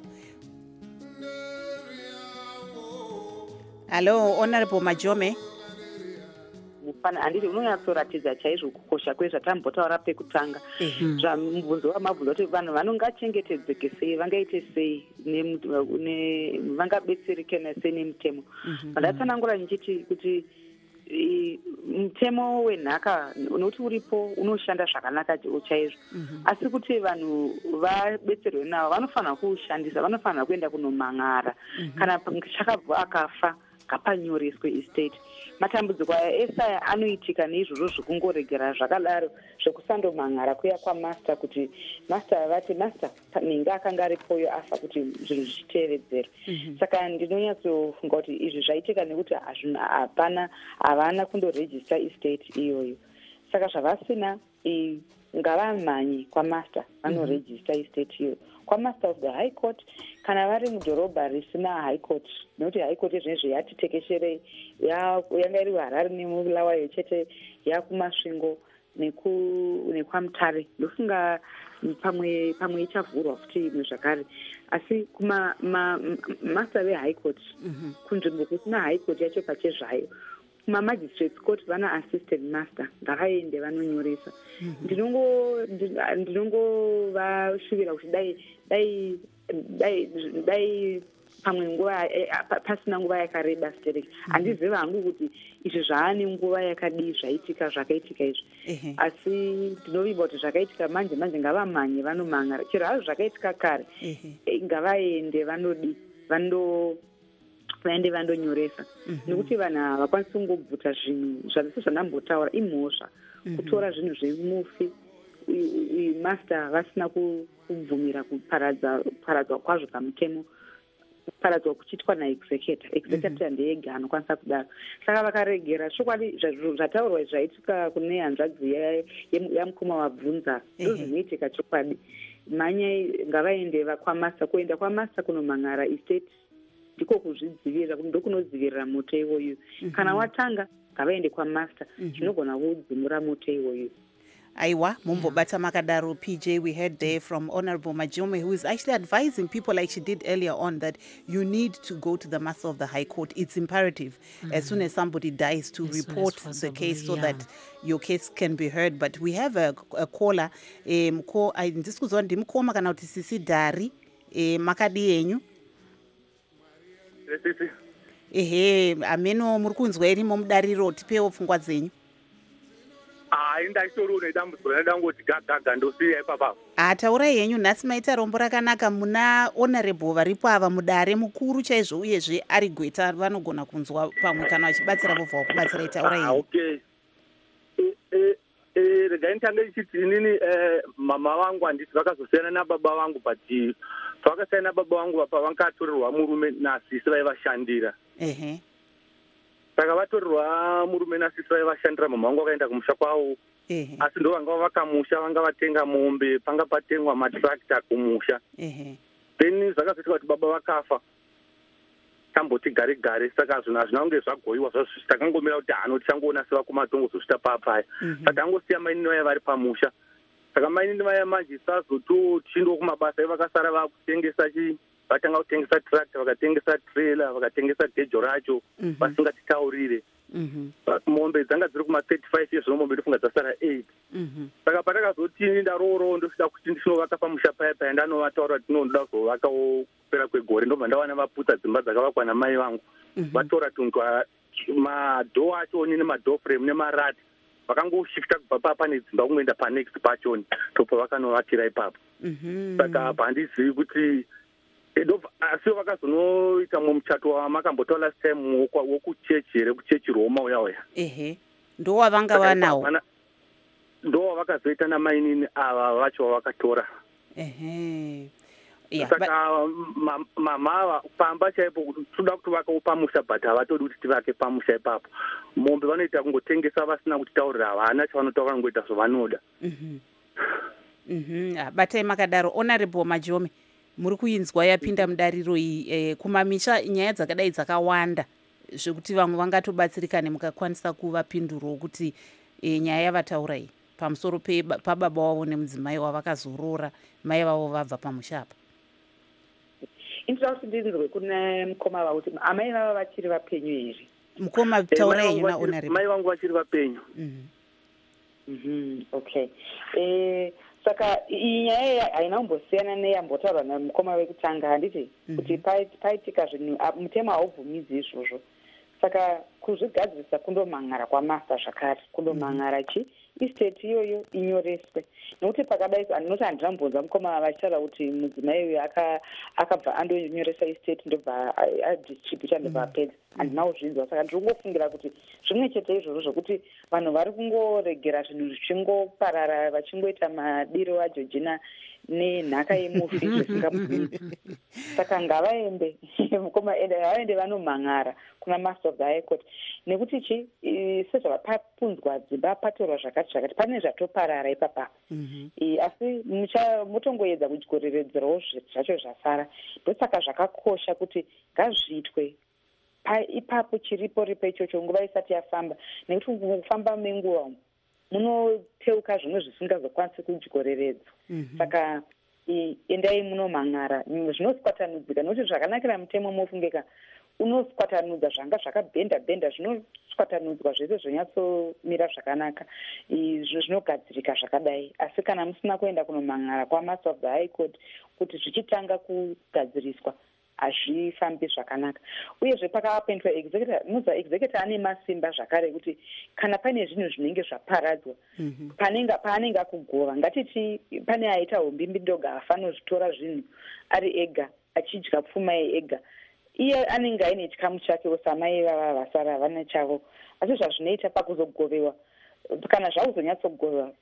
Hello, Honorable Majome. Mufana anditi unonyatsoratidza chaizvo kukosha kwezvatambotaura pekutanga. Zvamubvunzo wamabvunzo kuti vanhu vanongachengetedzeke sei, vangaite sei, vangabetsereke sei nemutemo. Ndatsanangura ndichiti kuti mutemo wenhaka unoti uripo unoshanda zvakanaka chaizvo, asi kuti vanhu vabetserwe nawo vanofanira kuushandisa, vanofanira kuenda kunomang'ara kana chakabva akafa ngapanyoreswe estate. Matambudziko aya ese aya anoitika neizvozvo zvekungoregera zvakadaro zvekusandomang'ara kuya kwamaster kuti master vati master ninga akanga aripoyo afa kuti zvinhu zvichitevedzera. Saka ndinonyatsofunga kuti izvi zvaitika nekuti hapana havana kundoregista estate iyoyo. Saka zvavasina ngavamhanye kwamaster vanoregista estate iyoyo kwamaster of the high court kana vari mudhorobha risina high court, nokuti high court zvinezvi yati tekesherei yanga iri Harare nemulawayo chete yakumasvingo. nekwamutare ndofunga pamwe pamwe ichavhurwa futi imwe zvakare, asi kumamasta vehigh court kunzvimbo kusina high court yacho pachezvayo, kumamagistrates court vana assistant master ngavaende vanonyoresa. Ndinongovashuvira kuti dai dai dai dai pamwe nguva pasina nguva yakareba stereki. Handiziva hangu kuti izvi zvaane nguva yakadii zvaitika zvakaitika izvi, asi ndinovimba kuti zvakaitika manje manje ngavamanye vanomangara. Chero hazvo zvakaitika kare ngavaende vanodi vando vaende vandonyoresa, nekuti vanhu havakwanisi kungobvuta zvinhu zvazisi zvandambotaura imhosva. Kutora zvinhu zvemufi master vasina kubvumira kuparadzwa kwazvo pamutemo, kuparadzwa kuchiitwa naexecutor. Executor ndeyega anokwanisa kudaro, saka vakaregera. Chokwadi zvataurwa zvaitika kune hanzvadzi yamukoma wabvunza ndozvinoitika chokwadi. Manyai ngavaende kwamasta. Kuenda kwamasta kunomangara estate ndiko kuzvidzivirira, ndokunodzivirira moto iwoyo. Kana watanga ngavaende kwamasta, zvinogona kudzimura moto iwoyo. Aiwa, mumbobata makadaro. P J, we heard there from Honorable Majome, who is actually advising people, like she did earlier on, that you need to go to the master of the High Court. It's imperative mm-hmm. as soon as somebody dies to as report possible, the case so yeah. that your case can be heard. But we have a, a caller. Um, ko, I ndisikuziva ndimukoma kana kuti sisi Dari makadi yenyu. Ehe, ameno muri kunzwa iri mudariro, tipewo pfungwa dzenyu. Ah, indaitori unoitambudzwa ndangoti gagaga ndosiya ipapa. Ah, taurai henyu nhasi maita rombo rakanaka. Muna honorable varipo ava mudare mukuru chaizvo uyezve ari gweta vanogona kunzwa pamwe kana vachibatsira vobva kubatsira. Taurai henyu. Ah, okay. Eh eh eh regai ntange ichiti inini eh mama vangu handisi vakazosiyana nababa vangu but vakasiyana nababa vangu vapa vangatorirwa murume nasisi vaivashandira. Ehe. Saka vatorirwa murume nasisi vaivashandira, mama vangu vakaenda kumusha kwavo. Asi ndo vanga vakamusha vanga vatenga mombe, panga patengwa matractor kumusha. Then zvakazoitika kuti baba vakafa tamboti gare gare, saka zvinhu hazvina kunge zvagoyiwa takangomira kuti hano tichangoona sevakumatongo zosvita papaya. Saka angosiya mainini vaya vari pamusha. Saka mainini vaya manje sazotochindo kumabasa vakasara vakutengesa chi vatanga kutengesa tractor, vakatengesa trailer, vakatengesa gejo racho vasingatitaurire. Mombe dzanga dziri kuma thirty-five years mombe ndofunga dzasara eight. Saka patakazoti ndaroro ndosvika kuti ndichinovaka pamusha paya paya ndanovataura kuti ndinoda kuzovakawo kupera kwegore, ndobva ndawana vaputsa dzimba dzakavakwa namai vangu. Vatora tuntu madhoo achoni nemadhoo frame nemarati vakangoshifta kubva papa nedzimba kungoenda panext pachoni topa vakanovakira ipapo. Saka pandizivi kuti asi vakazonoita muchato wamakambotaura last time wokuchechi here, kuchechi Roma uya uya. Ehe, ndo wavanga vanawo. Ndo wavakazoita namainini ava vacho vavakatora. Ehe. Saka mama pamba chaipo toda kuti vakawo pamusha but havatodi kuti tivake pamusha ipapo. Mombe vanoita kungotengesa vasina kutitaurira, havana chavanotaura vangoita zvavanoda. Batai makadaro. Honorable Majome, muri kuinzwa yapinda mudariro iyi eh, kumamisha nyaya dzakadai dzakawanda zvekuti vamwe vangatobatsirikane mukakwanisa kuva pinduro kuti eh, nyaya yavataura iyi pamusoro pababa wavo nemudzimai wavakazorora mai vavo vabva pamushapa. Intoda kuti ndinzwe kune mukoma vavo kuti amai vavo vachiri vapenyu here. Mukoma taura yenyu na honorable. Mai vangu vachiri vapenyu. Okay. Eh saka iyi nyaya haina kumbosiyana neyambotaurwa namukoma wekutanga, handiti kuti paitika zvinhu mutemo haubvumidzi izvozvo. Saka kuzvigadzirisa kundomangara kwamasta zvakare, kundomangara chi estate iyoyo inyoreswe, nokuti pakadai ndinoti handinambonza mukoma vachitaura kuti mudzimai uyu akabva andonyoresa estate ndobva adistributa ndobva apedza. Handina kuzvinzwa, saka ndiri kungofungira kuti zvimwe chete izvozvo zvokuti vanhu vari kungoregera zvinhu zvichingoparara vachingoita madiro aJoji nenhaka yemufi zvisingabvumidzi. Saka ngavaende mukoma ngavaende vanomangara kuna master of the High Court, nekuti chi sezvavapunzwa dzimba patorwa zvakati zvakati pane zvatoparara ipapa. Asi mutongoedza kugoreredzerawo zvacho zvasara. Ndosaka zvakakosha kuti ngazviitwe ipapo chiripo ripo ichocho nguva isati yafamba, nekuti kufamba menguva munoteuka zvimwe zvisingazokwanisi kudyoreredzwa. Saka endai munomhan'ara zvinoswatanudzika, nokuti zvakanakira mutemo mofungika unoswatanudza zvanga zvakabhenda bhenda zvinoswatanudzwa zvese zvonyatsomira zvakanaka, izvo zvinogadzirika zvakadai. Asi kana musina kuenda kunomhan'ara kwamaster of the high court kuti zvichitanga kugadziriswa hazvifambi zvakanaka. Uyezve pakaapendwa executor, noza executor ane masimba zvakare kuti kana pane zvinhu zvinenge zvaparadzwa panenge paanenge akugova, ngatiti pane aita umbimbidoga afanozvitora zvinhu ari ega achidya pfuma ega, iye anenge aine chikamu chake samai vava vasara vane chavo. Asi zvazvinoita pakuzogovewa, kana zvakuzonyatsogovewa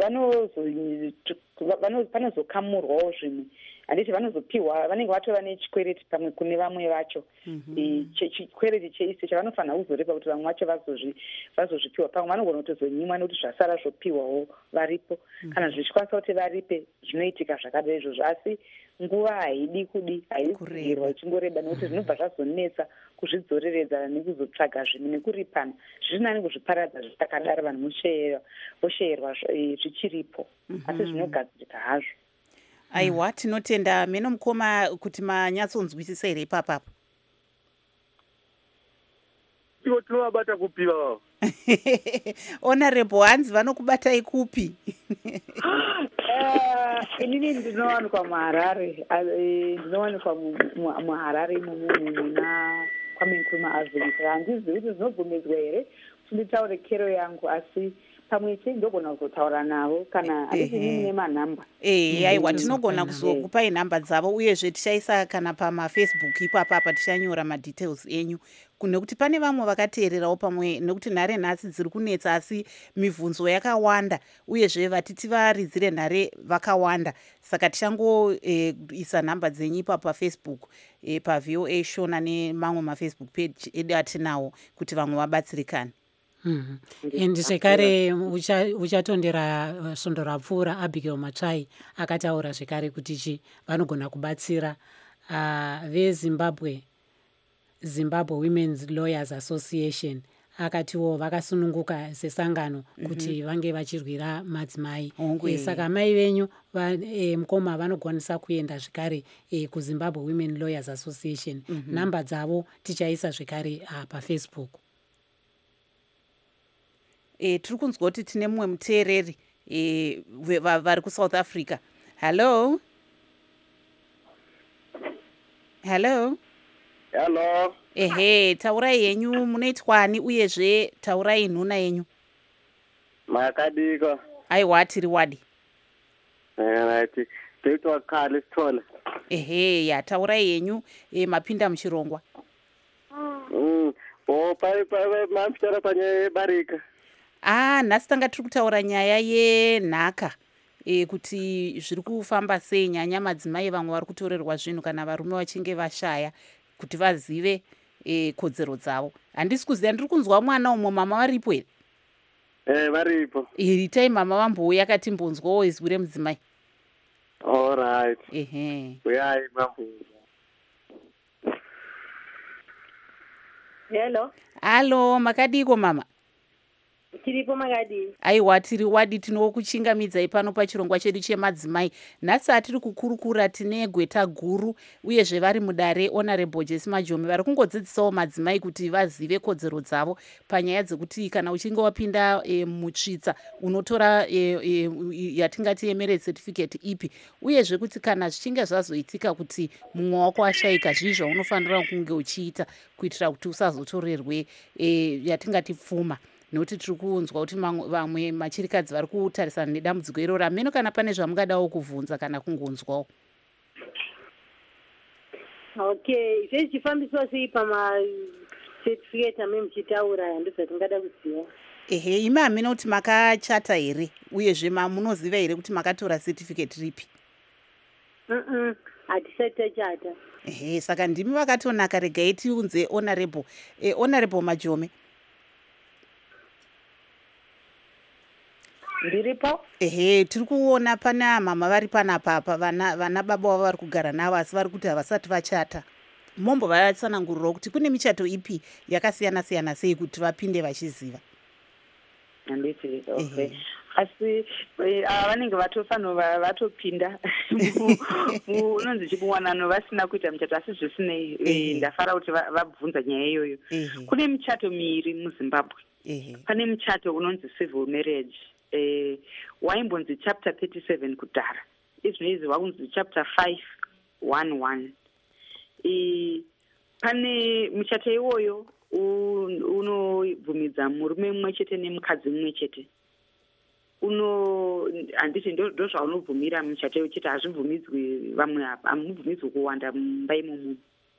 panozokamurwawo zvimwe, handiti vanozopiwa, vanenge vatora nechikwereti pamwe kune vamwe vacho, chikwereti cheisi chavanofanira kuzorepa kuti vamwe vacho vazozvipiwa, pamwe vanogona kutozonyimwa nokuti zvasara zvopiwawo varipo. Kana zvichikwanisa kuti varipe zvinoitika zvakadai izvozvo, asi nguva haidi kudi haidi kugerwa ichingoreba, nokuti zvinobva zvazonetsa kuzvidzoreredza nekuzotsvaga zvinhu nekuripana. Zvirinani kuzviparadza zvitakadaro vanhu vosheyerwa zvichiripo, asi zvinogadzirika hazvo. Aiwa, tinotenda meno mukoma kuti manyatsonzwisisa here ipapapo. Ivo tinovabata kupi vavo? Honorable hanzi vanokubatai kupi? Inini ndinowanikwa muHarare, ndinowanikwa muHarare imomo muna Kwame Nkrumah Azviki. Handizivi kuti zvinobvumidzwa here kuti nditaure kero yangu, asi pamwe chete ndogona kuzotaura navo kana handiti mune manhamba. Eh, aiwa, tinogona kuzokupai nhamba dzavo, uyezve tichaisa kana pamafacebook ipapapa tichanyora madetails enyu, nekuti pane vamwe vakateererawo pamwe, nekuti nhare nhasi dziri kunetsa asi mibvunzo yakawanda, uyezve vatiti varidzire nhare vakawanda. Saka tichangoisa e, nhamba dzenyu ipapo pafacebook, e, paV O A Shona nemamwe mafacebook page edu atinawo kuti vamwe vabatsirikane. Mm -hmm. And zvekare uchatondera ucha svondo rapfuura Abigail Matsvai akataura zvekare kuti chi vanogona kubatsira uh, veZimbabwe Zimbabwe Women's Lawyers Association akatiwo vakasununguka sesangano mm -hmm. kuti vange vachirwira madzimai. E, saka mai venyu va, e, mukoma vanogwanisa kuenda zvekare e, kuZimbabwe Women Lawyers Association. mm -hmm. Namba dzavo tichaisa zvekare uh, paFacebook. E, tiri kunzwa kuti tine mumwe muteereri e, vari kuSouth Africa. Hello? Hello? Hello? Ehe, taurai yenyu, munoitwani uyezve taurai nhuna yenyu. Makadiko. Aiwa, tiri wadi. Right. Toitwa Kali Stone. Ehe, ya taurai yenyu, e, mapinda muchirongwa. Mm. Oh, pai pai mamshara panye barika. Ah, nhasi tanga tiri kutaura nyaya yenhaka, e, kuti zviri kufamba sei nyanya madzimai vamwe vari kutorerwa zvinhu kana varume vachinge vashaya, kuti vazive e, kodzero dzavo. Handisi kuziva, ndiri kunzwa mwana umwe mama varipo here? Eh, varipo. Itai mama vambouya akati mbonzwawo izwi remudzimai. All right. Ehe. Uyai mambo. Hello. Halo, makadiko mama? Tiripo makadii? Aiwa, tiri wadi, tinokuchingamidzai pano pachirongwa chedu chemadzimai. Nhasi atiri kukurukura tine gweta guru uyezve vari mudare Honorable Jesse Majomi vari kungodzidzisawo madzimai kuti vazive kodzero dzavo panyaya dzekuti kana uchinge wapinda e, mutsvitsa unotora e, e, yatingati emerald certificate ipi, uyezve kuti kana zvichinge zvazoitika kuti mumwe wako ashayika zvii zvaunofanira kunge uchiita kuitira kuti usazotorerwe e, yatingati pfuma. Nokuti tiri kunzwa kuti vamwe machirikadzi vari kutarisana nedambudziko iroro. Ameno kana pane zvamungadawo kuvhunza kana kungonzwawo. Okay, zvichifambiswa sei pamacertificate amene muchitaura ndizvo tingada kuziva. Ehe, imi hamena kuti makachata here uyezve munoziva here kuti makatora certificate ripi? Mm hatisati tachata. Ehe, saka ndimi vakatonaka. Regai tiunze Honorable eh, Honorable Majome. Ndiripo? Ehe, tiri kuona pana mama vari panapa vana vana baba wavo vari kugara navo asi vari kuti havasati vachata. Mombo vatsanangurirawo kuti kune michato ipi yakasiyana siyana sei kuti vapinde vachiziva. handiti okay asi vanenge vatofanira vatopinda unonzi chimuwanano vasina kuita muchato asi zvisinei ndafara kuti vabvunza nyaya iyoyo. Kune michato miiri muZimbabwe. Pane muchato unonzi civil marriage waimbonzi chapter thirty-seven kudhara, izvinezvi wakunzi chapter five one one. Pane muchato iwoyo unobvumidza murume mumwe chete nemukadzi mumwe chete. Uno handiti ndo zvaunobvumira muchato iwoyo chete, hazvibvumidzwi vamwe apa, hamubvumidzwi kuwanda mumba imomo.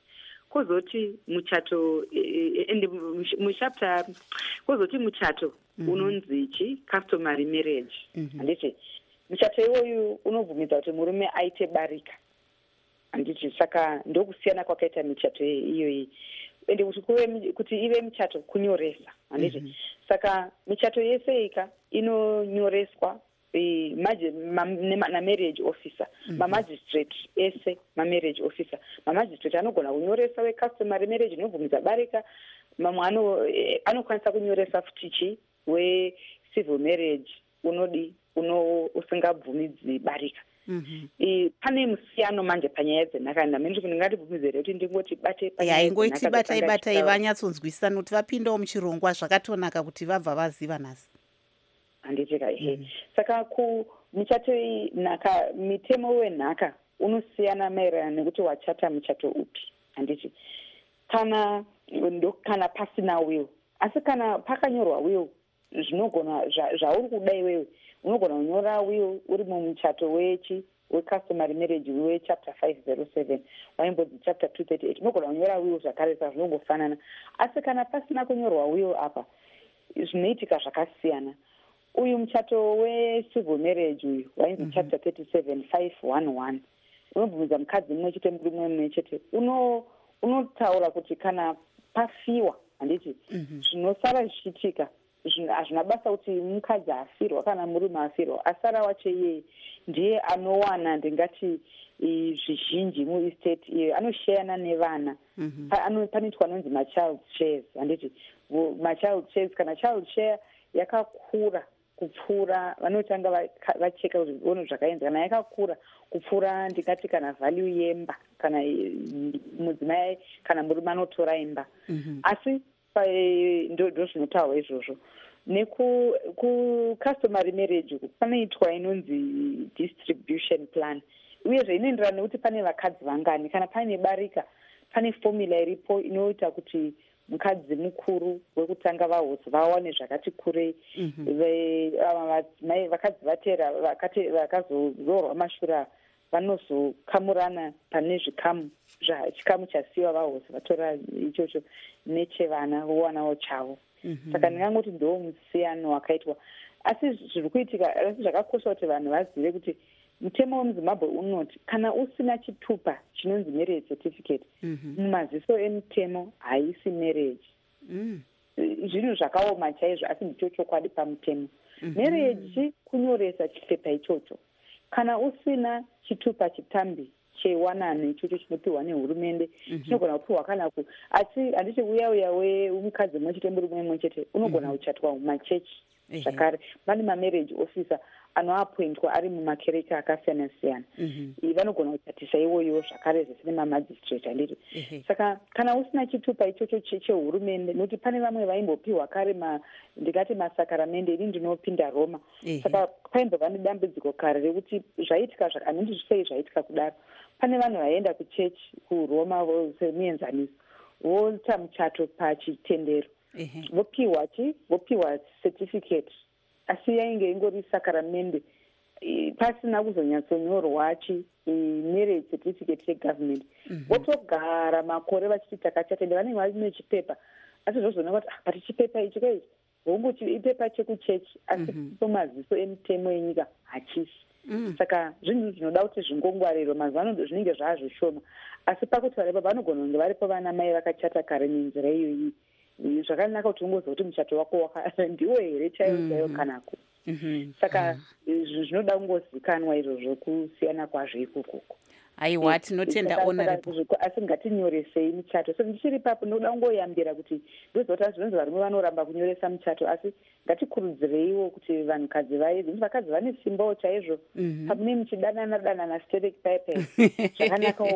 Kozoti muchato ende muchapter kozoti muchato unonzi chi customary marriage. Handiti muchato iwoyo unobvumidza kuti murume aite barika. Handiti saka ndokusiyana kwakaita michato iyoyi. Ende kuti kuve kuti ive michato kunyoresa. Handiti mm -hmm. Saka michato yese ika inonyoreswa e, na marriage officer. Mm -hmm. Ma magistrate ese ma marriage officer. Ma magistrate anogona kunyoresa we customary marriage inobvumidza barika. Mamwe ano e, anokwanisa kunyoresa futichi we civil marriage unodi uno usingabvumidzi barika. Mm -hmm. Pane musiyano manje panyaya dzenhaka ndamene kuti ndingatibvumizere kuti ndingoti bate panyaya ingoti batai batai vanyatsonzwisana kuti vapindawo muchirongwa zvakatonaka kuti vabva vaziva nhasi. Handiti ehe. Saka ku michato nhaka mitemo wenhaka unosiyana maererano nekuti wachata muchato upi. Handiti kana ndokana pasina will, asi kana pakanyorwa will zvinogona zvauri kuda iwewe unogona kunyora will uri mumuchato wechi wecustomary marriage we chapter five oh seven waimbodzi chapter two thirty-eight unogona kunyora will zvakare zvinongofanana. Asi kana pasina kunyorwa will apa zvinoitika zvakasiyana. Uyu muchato wecivil marriage uyu wainzi mm -hmm. chapter thirty-seven five one one unobvumidza mukadzi mumwe chete murume mumwe chete uno unotaura kuti kana pafiwa handiti zvinosara zvichiitika hazvina basa kuti mukadzi afirwa kana murume afirwa, asara wacho iye ndiye anowana ndingati zvizhinji muestate iyo, anoshayana nevana. mm -hmm. Panoitwa anonzi machild shares. Handiti machild shares kana child share yakakura kupfuura vanotanga vacheka kuti ono zvakaenza kana yakakura kupfuura ndingati kana value yemba kana mudzimai kana murume anotora imba. mm -hmm. Asi ndo zvinotaurwa izvozvo. Neku-customary marriage panoitwa inonzi distribution plan, uyezve inoenderana nekuti pane vakadzi vangani. Kana pane barika pane formula iripo inoita kuti mukadzi mukuru wekutanga vahosi vawane zvakati kurei. mm -hmm. Vakadzi vatera vakazozorwa mashura vanozokamurana pane zvikamu chikamu chasiwa vahosi vatora ichocho nechevana vowanawo chavo. mm -hmm. Saka ndingangoti ndo musiyano wakaitwa, asi zviri kuitika. Asi zvakakosha kuti vanhu vazive kuti mutemo wemuZimbabwe unoti kana usina chitupa chinonzi marriage certificate mumaziso emutemo haisi marriage. mm. Zvinhu zvakaoma chaizvo, asi ndicho chokwadi pamutemo. mm -hmm. Marriage kunyoresa chipepa ichocho. Kana usina chitupa chitambi chewanano ichocho chinopiwa nehurumende chinogona kupiwa kana ku asi handiti uya uya wemukadzi mumwe chete murume mumwe chete unogona kuchatwa mumachechi zvakare. Pane mamarriage officer anoapointwa ari mumakereke akasiyana siyana. Vanogona kuchatisa iwoyo zvakare zvisine mamagistrate. Handiti saka kana usina chitupa ichocho chehurumende, nokuti pane vamwe vaimbopiwa kare ndingati masakaramende. Ini ndinopinda Roma, saka paimbova nedambudziko kare rekuti zvaitika handiti zvisei zvaitika kudaro. Pane vanhu vaienda kuchechi kuroma semuenzaniso voita muchato pachitendero vopiwa chi vopiwa certificate, asi yainge ingori sakaramende pasina kuzonyatsonyorwa chi marriage certificate yegovernment. Votogara makore vachiti takachatenda, vanenge vaine chipepa asi zvozoona kuti pati chipepa ichi kai hongu ipepa chekuchechi asi pomaziso emutemo enyika hachisi. Mm. Saka zvinhu zvinoda kuti zvingongwarirwa mazuva ano zvinenge zvazvishoma, asi pakuti varipo vanogona kunge varipo vana mai vakachata kare nenzira iyoyi. Zvakanaka kuti ungoziva kuti muchato wako ndiwo here chaiyo chaiyo kanako. saka zvinoda kungozikanwa izvozvo kusiyana kwazvo ikokoko. Aiwa, tinotenda honorable. Asi ngatinyoresei muchato. So ndichiri papo ndoda kungoyambira kuti ndozoti azvinonzi varume vanoramba kunyoresa muchato, asi ngatikurudzireiwo kuti vanhukadzi vaedze. Vakadzi vane simbawo chaizvo pamune muchidanana danana steric pipe zvakanakawo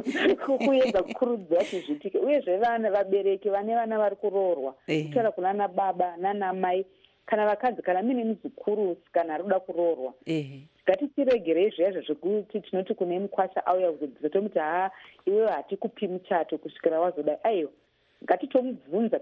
kuedza kukurudzira kuti zvitike. Uyezve vana vabereki vane vana vari kuroorwa kutaura kunana baba nana mai kana vakadzi kana mine muzukuru kana arikuda kuroorwa. Ngatichiregerei zviya zvekuti tinoti kune mukwasha auya kuzotomuti haa iwewe hatikupi muchato kusvikira wazoda. Aiwa, ngatitomubvunza,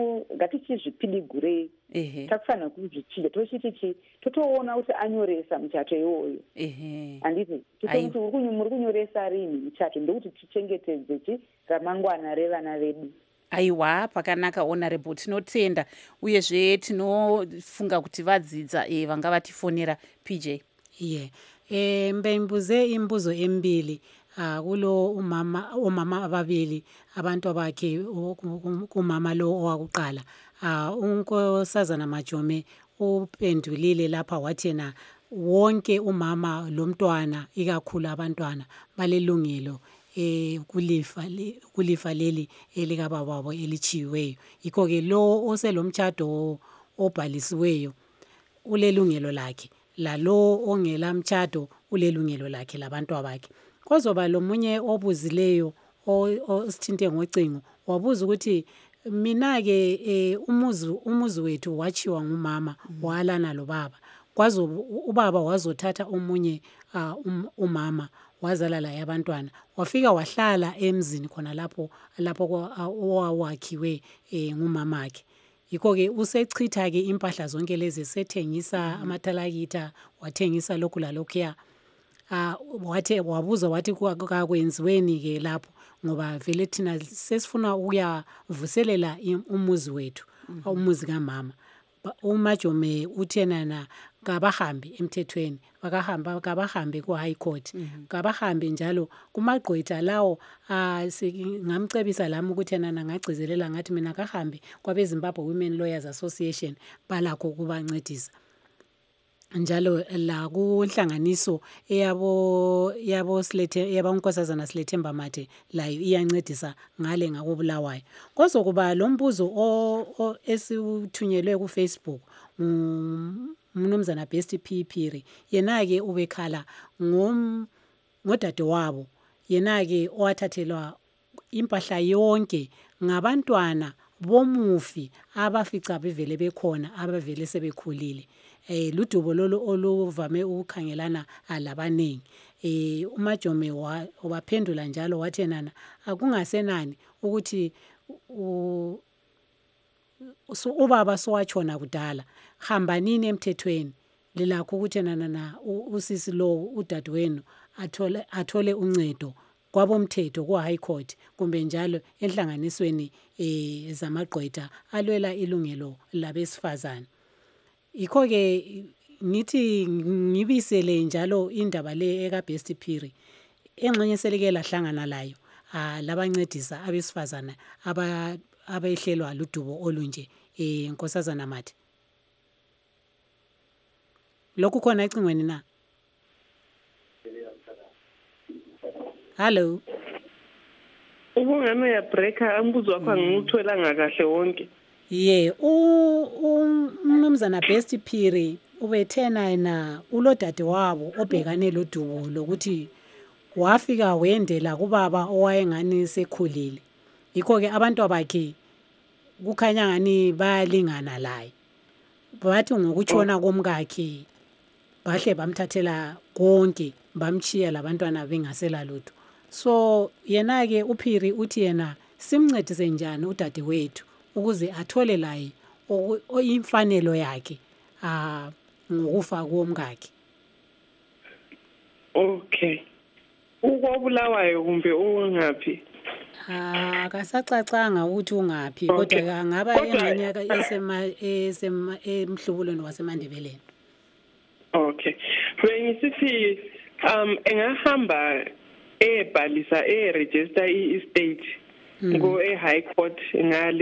ngatichizvipidigurei. Takufanira kuzvichija tochiti totoona kuti anyoresa muchato iwoyo. Handiti totomuti muri kunyoresa rini muchato, ndokuti tichengetedze chi ramangwana revana vedu. Aiwa, pakanaka honorable, tinotenda uyezve tinofunga kuti vadzidza e vanga vatifonera P J. Ye eh mbembuze imbuzo embili kulo umama umama ababili abantu abakhe kumama lo owakuqala unkosazana Majome upendulile lapha wathena wonke umama lomntwana ikakhulu abantwana balelungelo eh kulifa kulifa leli elika bababo elichiweyo. Yikho ke lo oselomtshado obhalisiweyo ulelungelo lakhe, lalo ongela mtshado ulelungelo lakhe labantu abakhe. Kozoba lomunye obuzileyo osithinte ngocingo wabuza ukuthi mina ke e, umuzi umuzi wethu wachiwa ngumama walana lo baba, kwazo ubaba wazothatha omunye uh, um, umama wazala la yabantwana wafika wahlala emzini khona lapho lapho owawakhiwe e, ngumamakhe. Yikho ke usechitha ke impahla zonke lezi sethengisa amathalakitha, wathengisa lokhu lalokhuya. Ah wathe wabuza wathi kakwenziweni ke lapho ngoba vele thina sesifuna ukuyavuselela umuzi wethu, umuzi kaMama. uMajome uthenana kabahambe emthethweni, bakahamba kabahambe ku high court, kabahambe njalo kumagqwetha lawo ngamcebisa lami ukuthenana ngagcizelela ngathi mina kahambe kwabe Zimbabwe Women Lawyers Association balakho kubancedisa. Njalo la kunhlanganiso eyabo yabo Silethe yaba unkosazana Silethemba Mathe layo iyancedisa ngale ngakubulawayo. Kozokuba lo mbuzo o esiuthunyelwe ku Facebook umnumzana Best P Phiri, yena ke ubekhala ngom ngodade wabo, yena ke owathathelwa impahla yonke ngabantwana bomufi abafica bevele bekhona abavele sebekhulile. Eh ludubo lolo oluvame ukukhangelana alabanengi. Eh uMajome waphendula njalo wathenana akungasenani ukuthi so ubaba sowatshona kudala, hamba nini emthethweni lilakho ukuthenana na usisi lo udadewenu athole athole uncedo kwabomthetho ku high court kumbe njalo enhlanganisweni eh zamagqwetha alwela ilungelo labesifazana. Yikho ke ngithi ngibisele njalo indaba le eka Best Phiri engxenye selike lahlangana layo labancedisa abesifazana aba abehlelwa ludubo olunje eh Nkosazana Mathe. Lokhu khona ecingweni na? Hello. Ukungena ya breaker ambuzo wakho angithwela ngakahle wonke. Ye umnumzana Best Phiri ubethena yena ulodade wabo obhekane lodubo lokuthi wafika wendela kubaba owayengani sekhulile. Yikho ke abantu abakhe kukhanya ngani bayalingana laye. Bathi ngokutshona komkakhe bahle bamthathela konke bamchiya labantwana bengasela lutho. So yena ke uPhiri uthi yena simncedise njani udade wethu ukuze athole laye oyimfanelo yakhe ah ngokufa komkakhe. Okay. Ukwabulawayo kumbe ungaphi? Ah kasacacanga ukuthi ungaphi kodwa ngaba engxenye esema esema emhlubulweni waseMandebeleni. Okay. Bengisithi um engahamba ebhalisa e register i estate ngo e high court ngale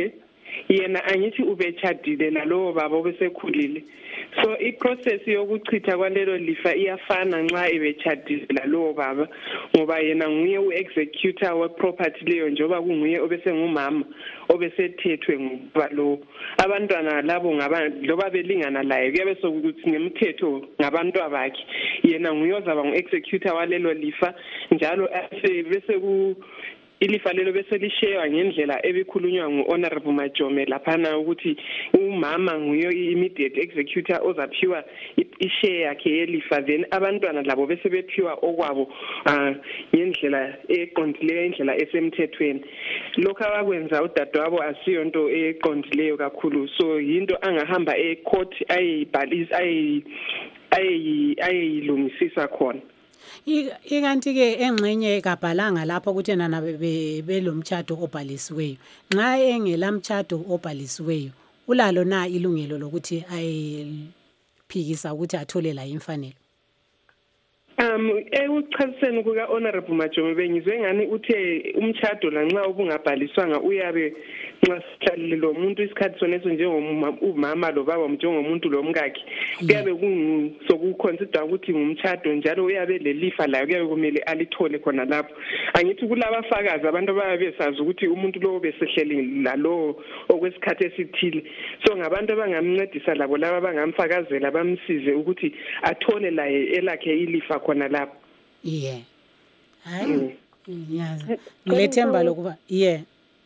yena angithi ubechadile nalowo baba obesekhulile. So iprocess yokuchitha kwalelo lifa iyafana nxa ebechadile nalowo baba ngoba yena nguye uexecutor weproperty leyo njoba kunguye obesengumama obesethethwe ngoba lo abantwana labo ngabantu loba belingana laye kuyabe sokuthi ngemthetho ngabantu abakhe yena nguye ozaba nguexecutor walelo lifa njalo bese ku ilifa lelo bese lisheya ngendlela ebikhulunywa nguHonorable Majome laphana ukuthi umama nguye immediate executor ozaphiwa ishare yakhe yelifa then abantwana labo bese bephiwa okwabo ngendlela eqondileyo indlela esemthethweni. Lokho abakwenza udadewabo asiyo into eqondileyo kakhulu, so yinto angahamba ecourt ayibhalisa ayi ayilungisisa khona. Ikanti ke engxenye kabhalanga lapho ukuthi nana belomtchado obhalisiweyo. Nxa engelamtchado obhalisiweyo, ulalo na ilungelo lokuthi ayiphikisa ukuthi athole la imfanelo? Um ekuchasiseni kuka Honorable Majome bengizwe ngani uthe umtchado la nxa ubungabhaliswanga uyabe nxa sihlalile lo muntu isikhathi soneso njengomama lo baba njengomuntu lo mkakhe kuyabe kunsokuconsider ukuthi ngumtchado njalo uyabe lelifa layo kuyabe kumele alithole khona lapho. Angithi kulabafakazi abantu ababe besazi ukuthi umuntu lo besehleli lalo okwesikhathi esithile, so ngabantu abangamncedisa labo laba bangamfakazela bamsize ukuthi athole la elakhe ilifa khona lapho. Yeah. Hayi. Yazi. Ngilethemba lokuba yeah.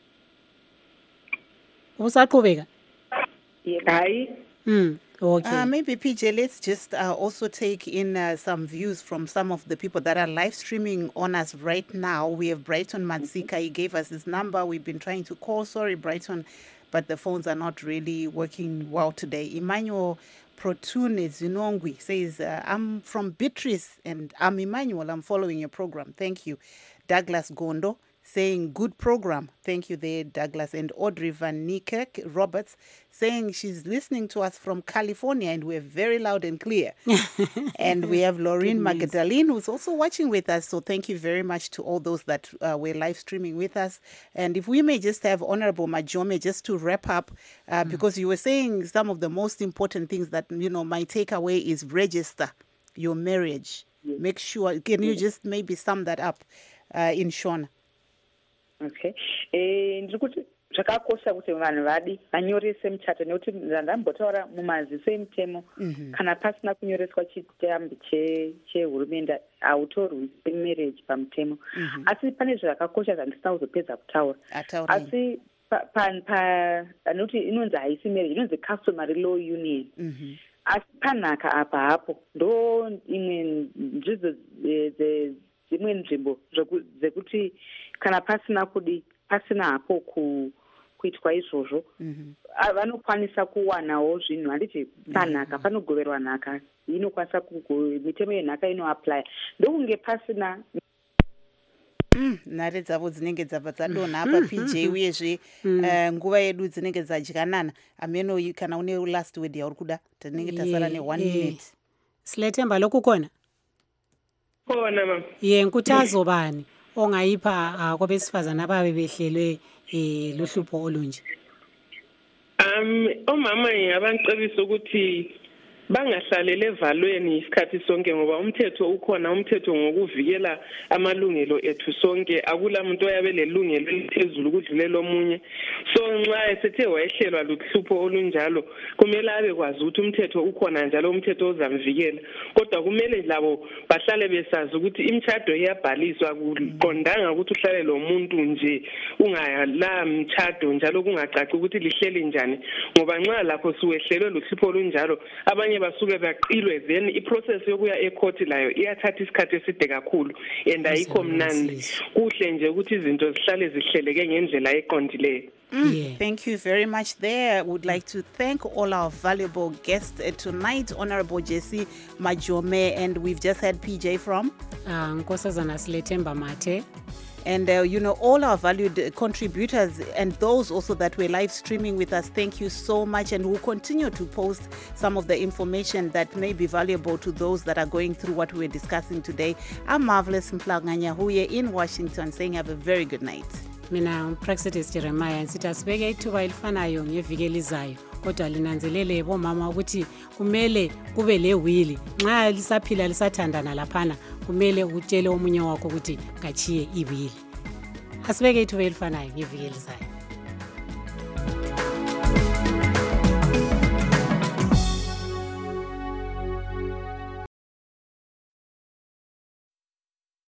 Usaqhubeka? Hayi. Mm. Okay. Uh, maybe P J, let's just uh, also take in uh, some views from some of the people that are live streaming on us right now. We have Brighton Matsika. He gave us his number. We've been trying to call. Sorry, Brighton, but the phones are not really working well today. Emmanuel Protune Zinongwi says, uh, I'm from Beatrice and I'm Emmanuel. I'm following your program. Thank you. Douglas Gondo saying, good program. Thank you there, Douglas. And Audrey Van Niekerk Roberts saying she's listening to us from California and we're very loud and clear. And we have Laureen Magdalene who's also watching with us. So thank you very much to all those that uh, were live streaming with us. And if we may just have Honorable Majome just to wrap up, uh, mm. because you were saying some of the most important things that, you know, my takeaway is register your marriage. Yes. Make sure, can you just maybe sum that up uh, in Shona? Okay. Eh ndikuti zvakakosha kuti vanhu vadi vanyorese muchato nekuti ndambotaura mumaziso emutemo kana pasina kunyoreswa chitambi chehurumende hautorwi marriage pamutemo. Asi pane zvakakosha zvandisina kuzopedza kutaura. Asi nekuti inonzi haisi marriage, inonzi customary law union. Asi panhaka apa hapo ndo imwe nzvidzo dzimwe nzvimbo dzekuti kana pasina kudi pasina hapo ku kuitwa izvozvo vanokwanisa kuwanawo zvinhu handiti panhaka panogoverwa nhaka inokwanisa mitemo yenhaka inoapply ndokunge pasina nhare dzavo dzinenge dzabva dzadonha apa P J uyezve nguva yedu dzinenge dzadyanana. Ameno kana une last word yauri kuda tinenge tasara ne one minute. Siletemba lokhu kona khona mama ye nkuthazo bani ongayipha kwabesifazana ababe behlelwe eh luhlupho olunje? Um omama ngiyabacebisa ukuthi bangahlalele evalweni isikhathi sonke ngoba umthetho ukhona, umthetho ngokuvikela amalungelo ethu sonke, akula muntu oyabe lelungelo eliphezulu kudlulela omunye. So nxa esethe wayehlelwa luhlupho olunjalo kumele abe kwazi ukuthi umthetho ukhona njalo umthetho ozamvikela, kodwa kumele labo bahlale besazi ukuthi imtchado iyabhaliswa, kuqondanga ukuthi uhlale lo muntu nje ungayala mtchado njalo kungacaci ukuthi lihleli njani, ngoba nxa lapho siwehlelwe luhlupho olunjalo abanye basuke baqilwe then iprocess yokuya ecourt layo iyathatha isikhathi eside kakhulu and ayikho mnandi. Kuhle nje ukuthi izinto zihlale zihleleke ngendlela eqondileyo. Mm, yeah. Thank you very much there. I would like to thank all our valuable guests uh, tonight, Honorable Jesse Majome, and we've just had P J from Nkosazana Siletemba Mate. And, uh, you know, all our valued contributors and those also that were live streaming with us, thank you so much. And we'll continue to post some of the information that may be valuable to those that are going through what we're discussing today. I'm Marvelous Mplanganya Huye in Washington saying have a very good night. mina upraxitis Jeremiah nsithi asibeke ithuba elifanayo ngeviki elizayo, kodwa linanzelele bomama ukuthi kumele kube lewili. Nxa lisaphila lisathandana laphana, kumele utshele omunye wakho ukuthi kachiye iwili. Asibeke ithuba elifanayo ngeviki elizayo.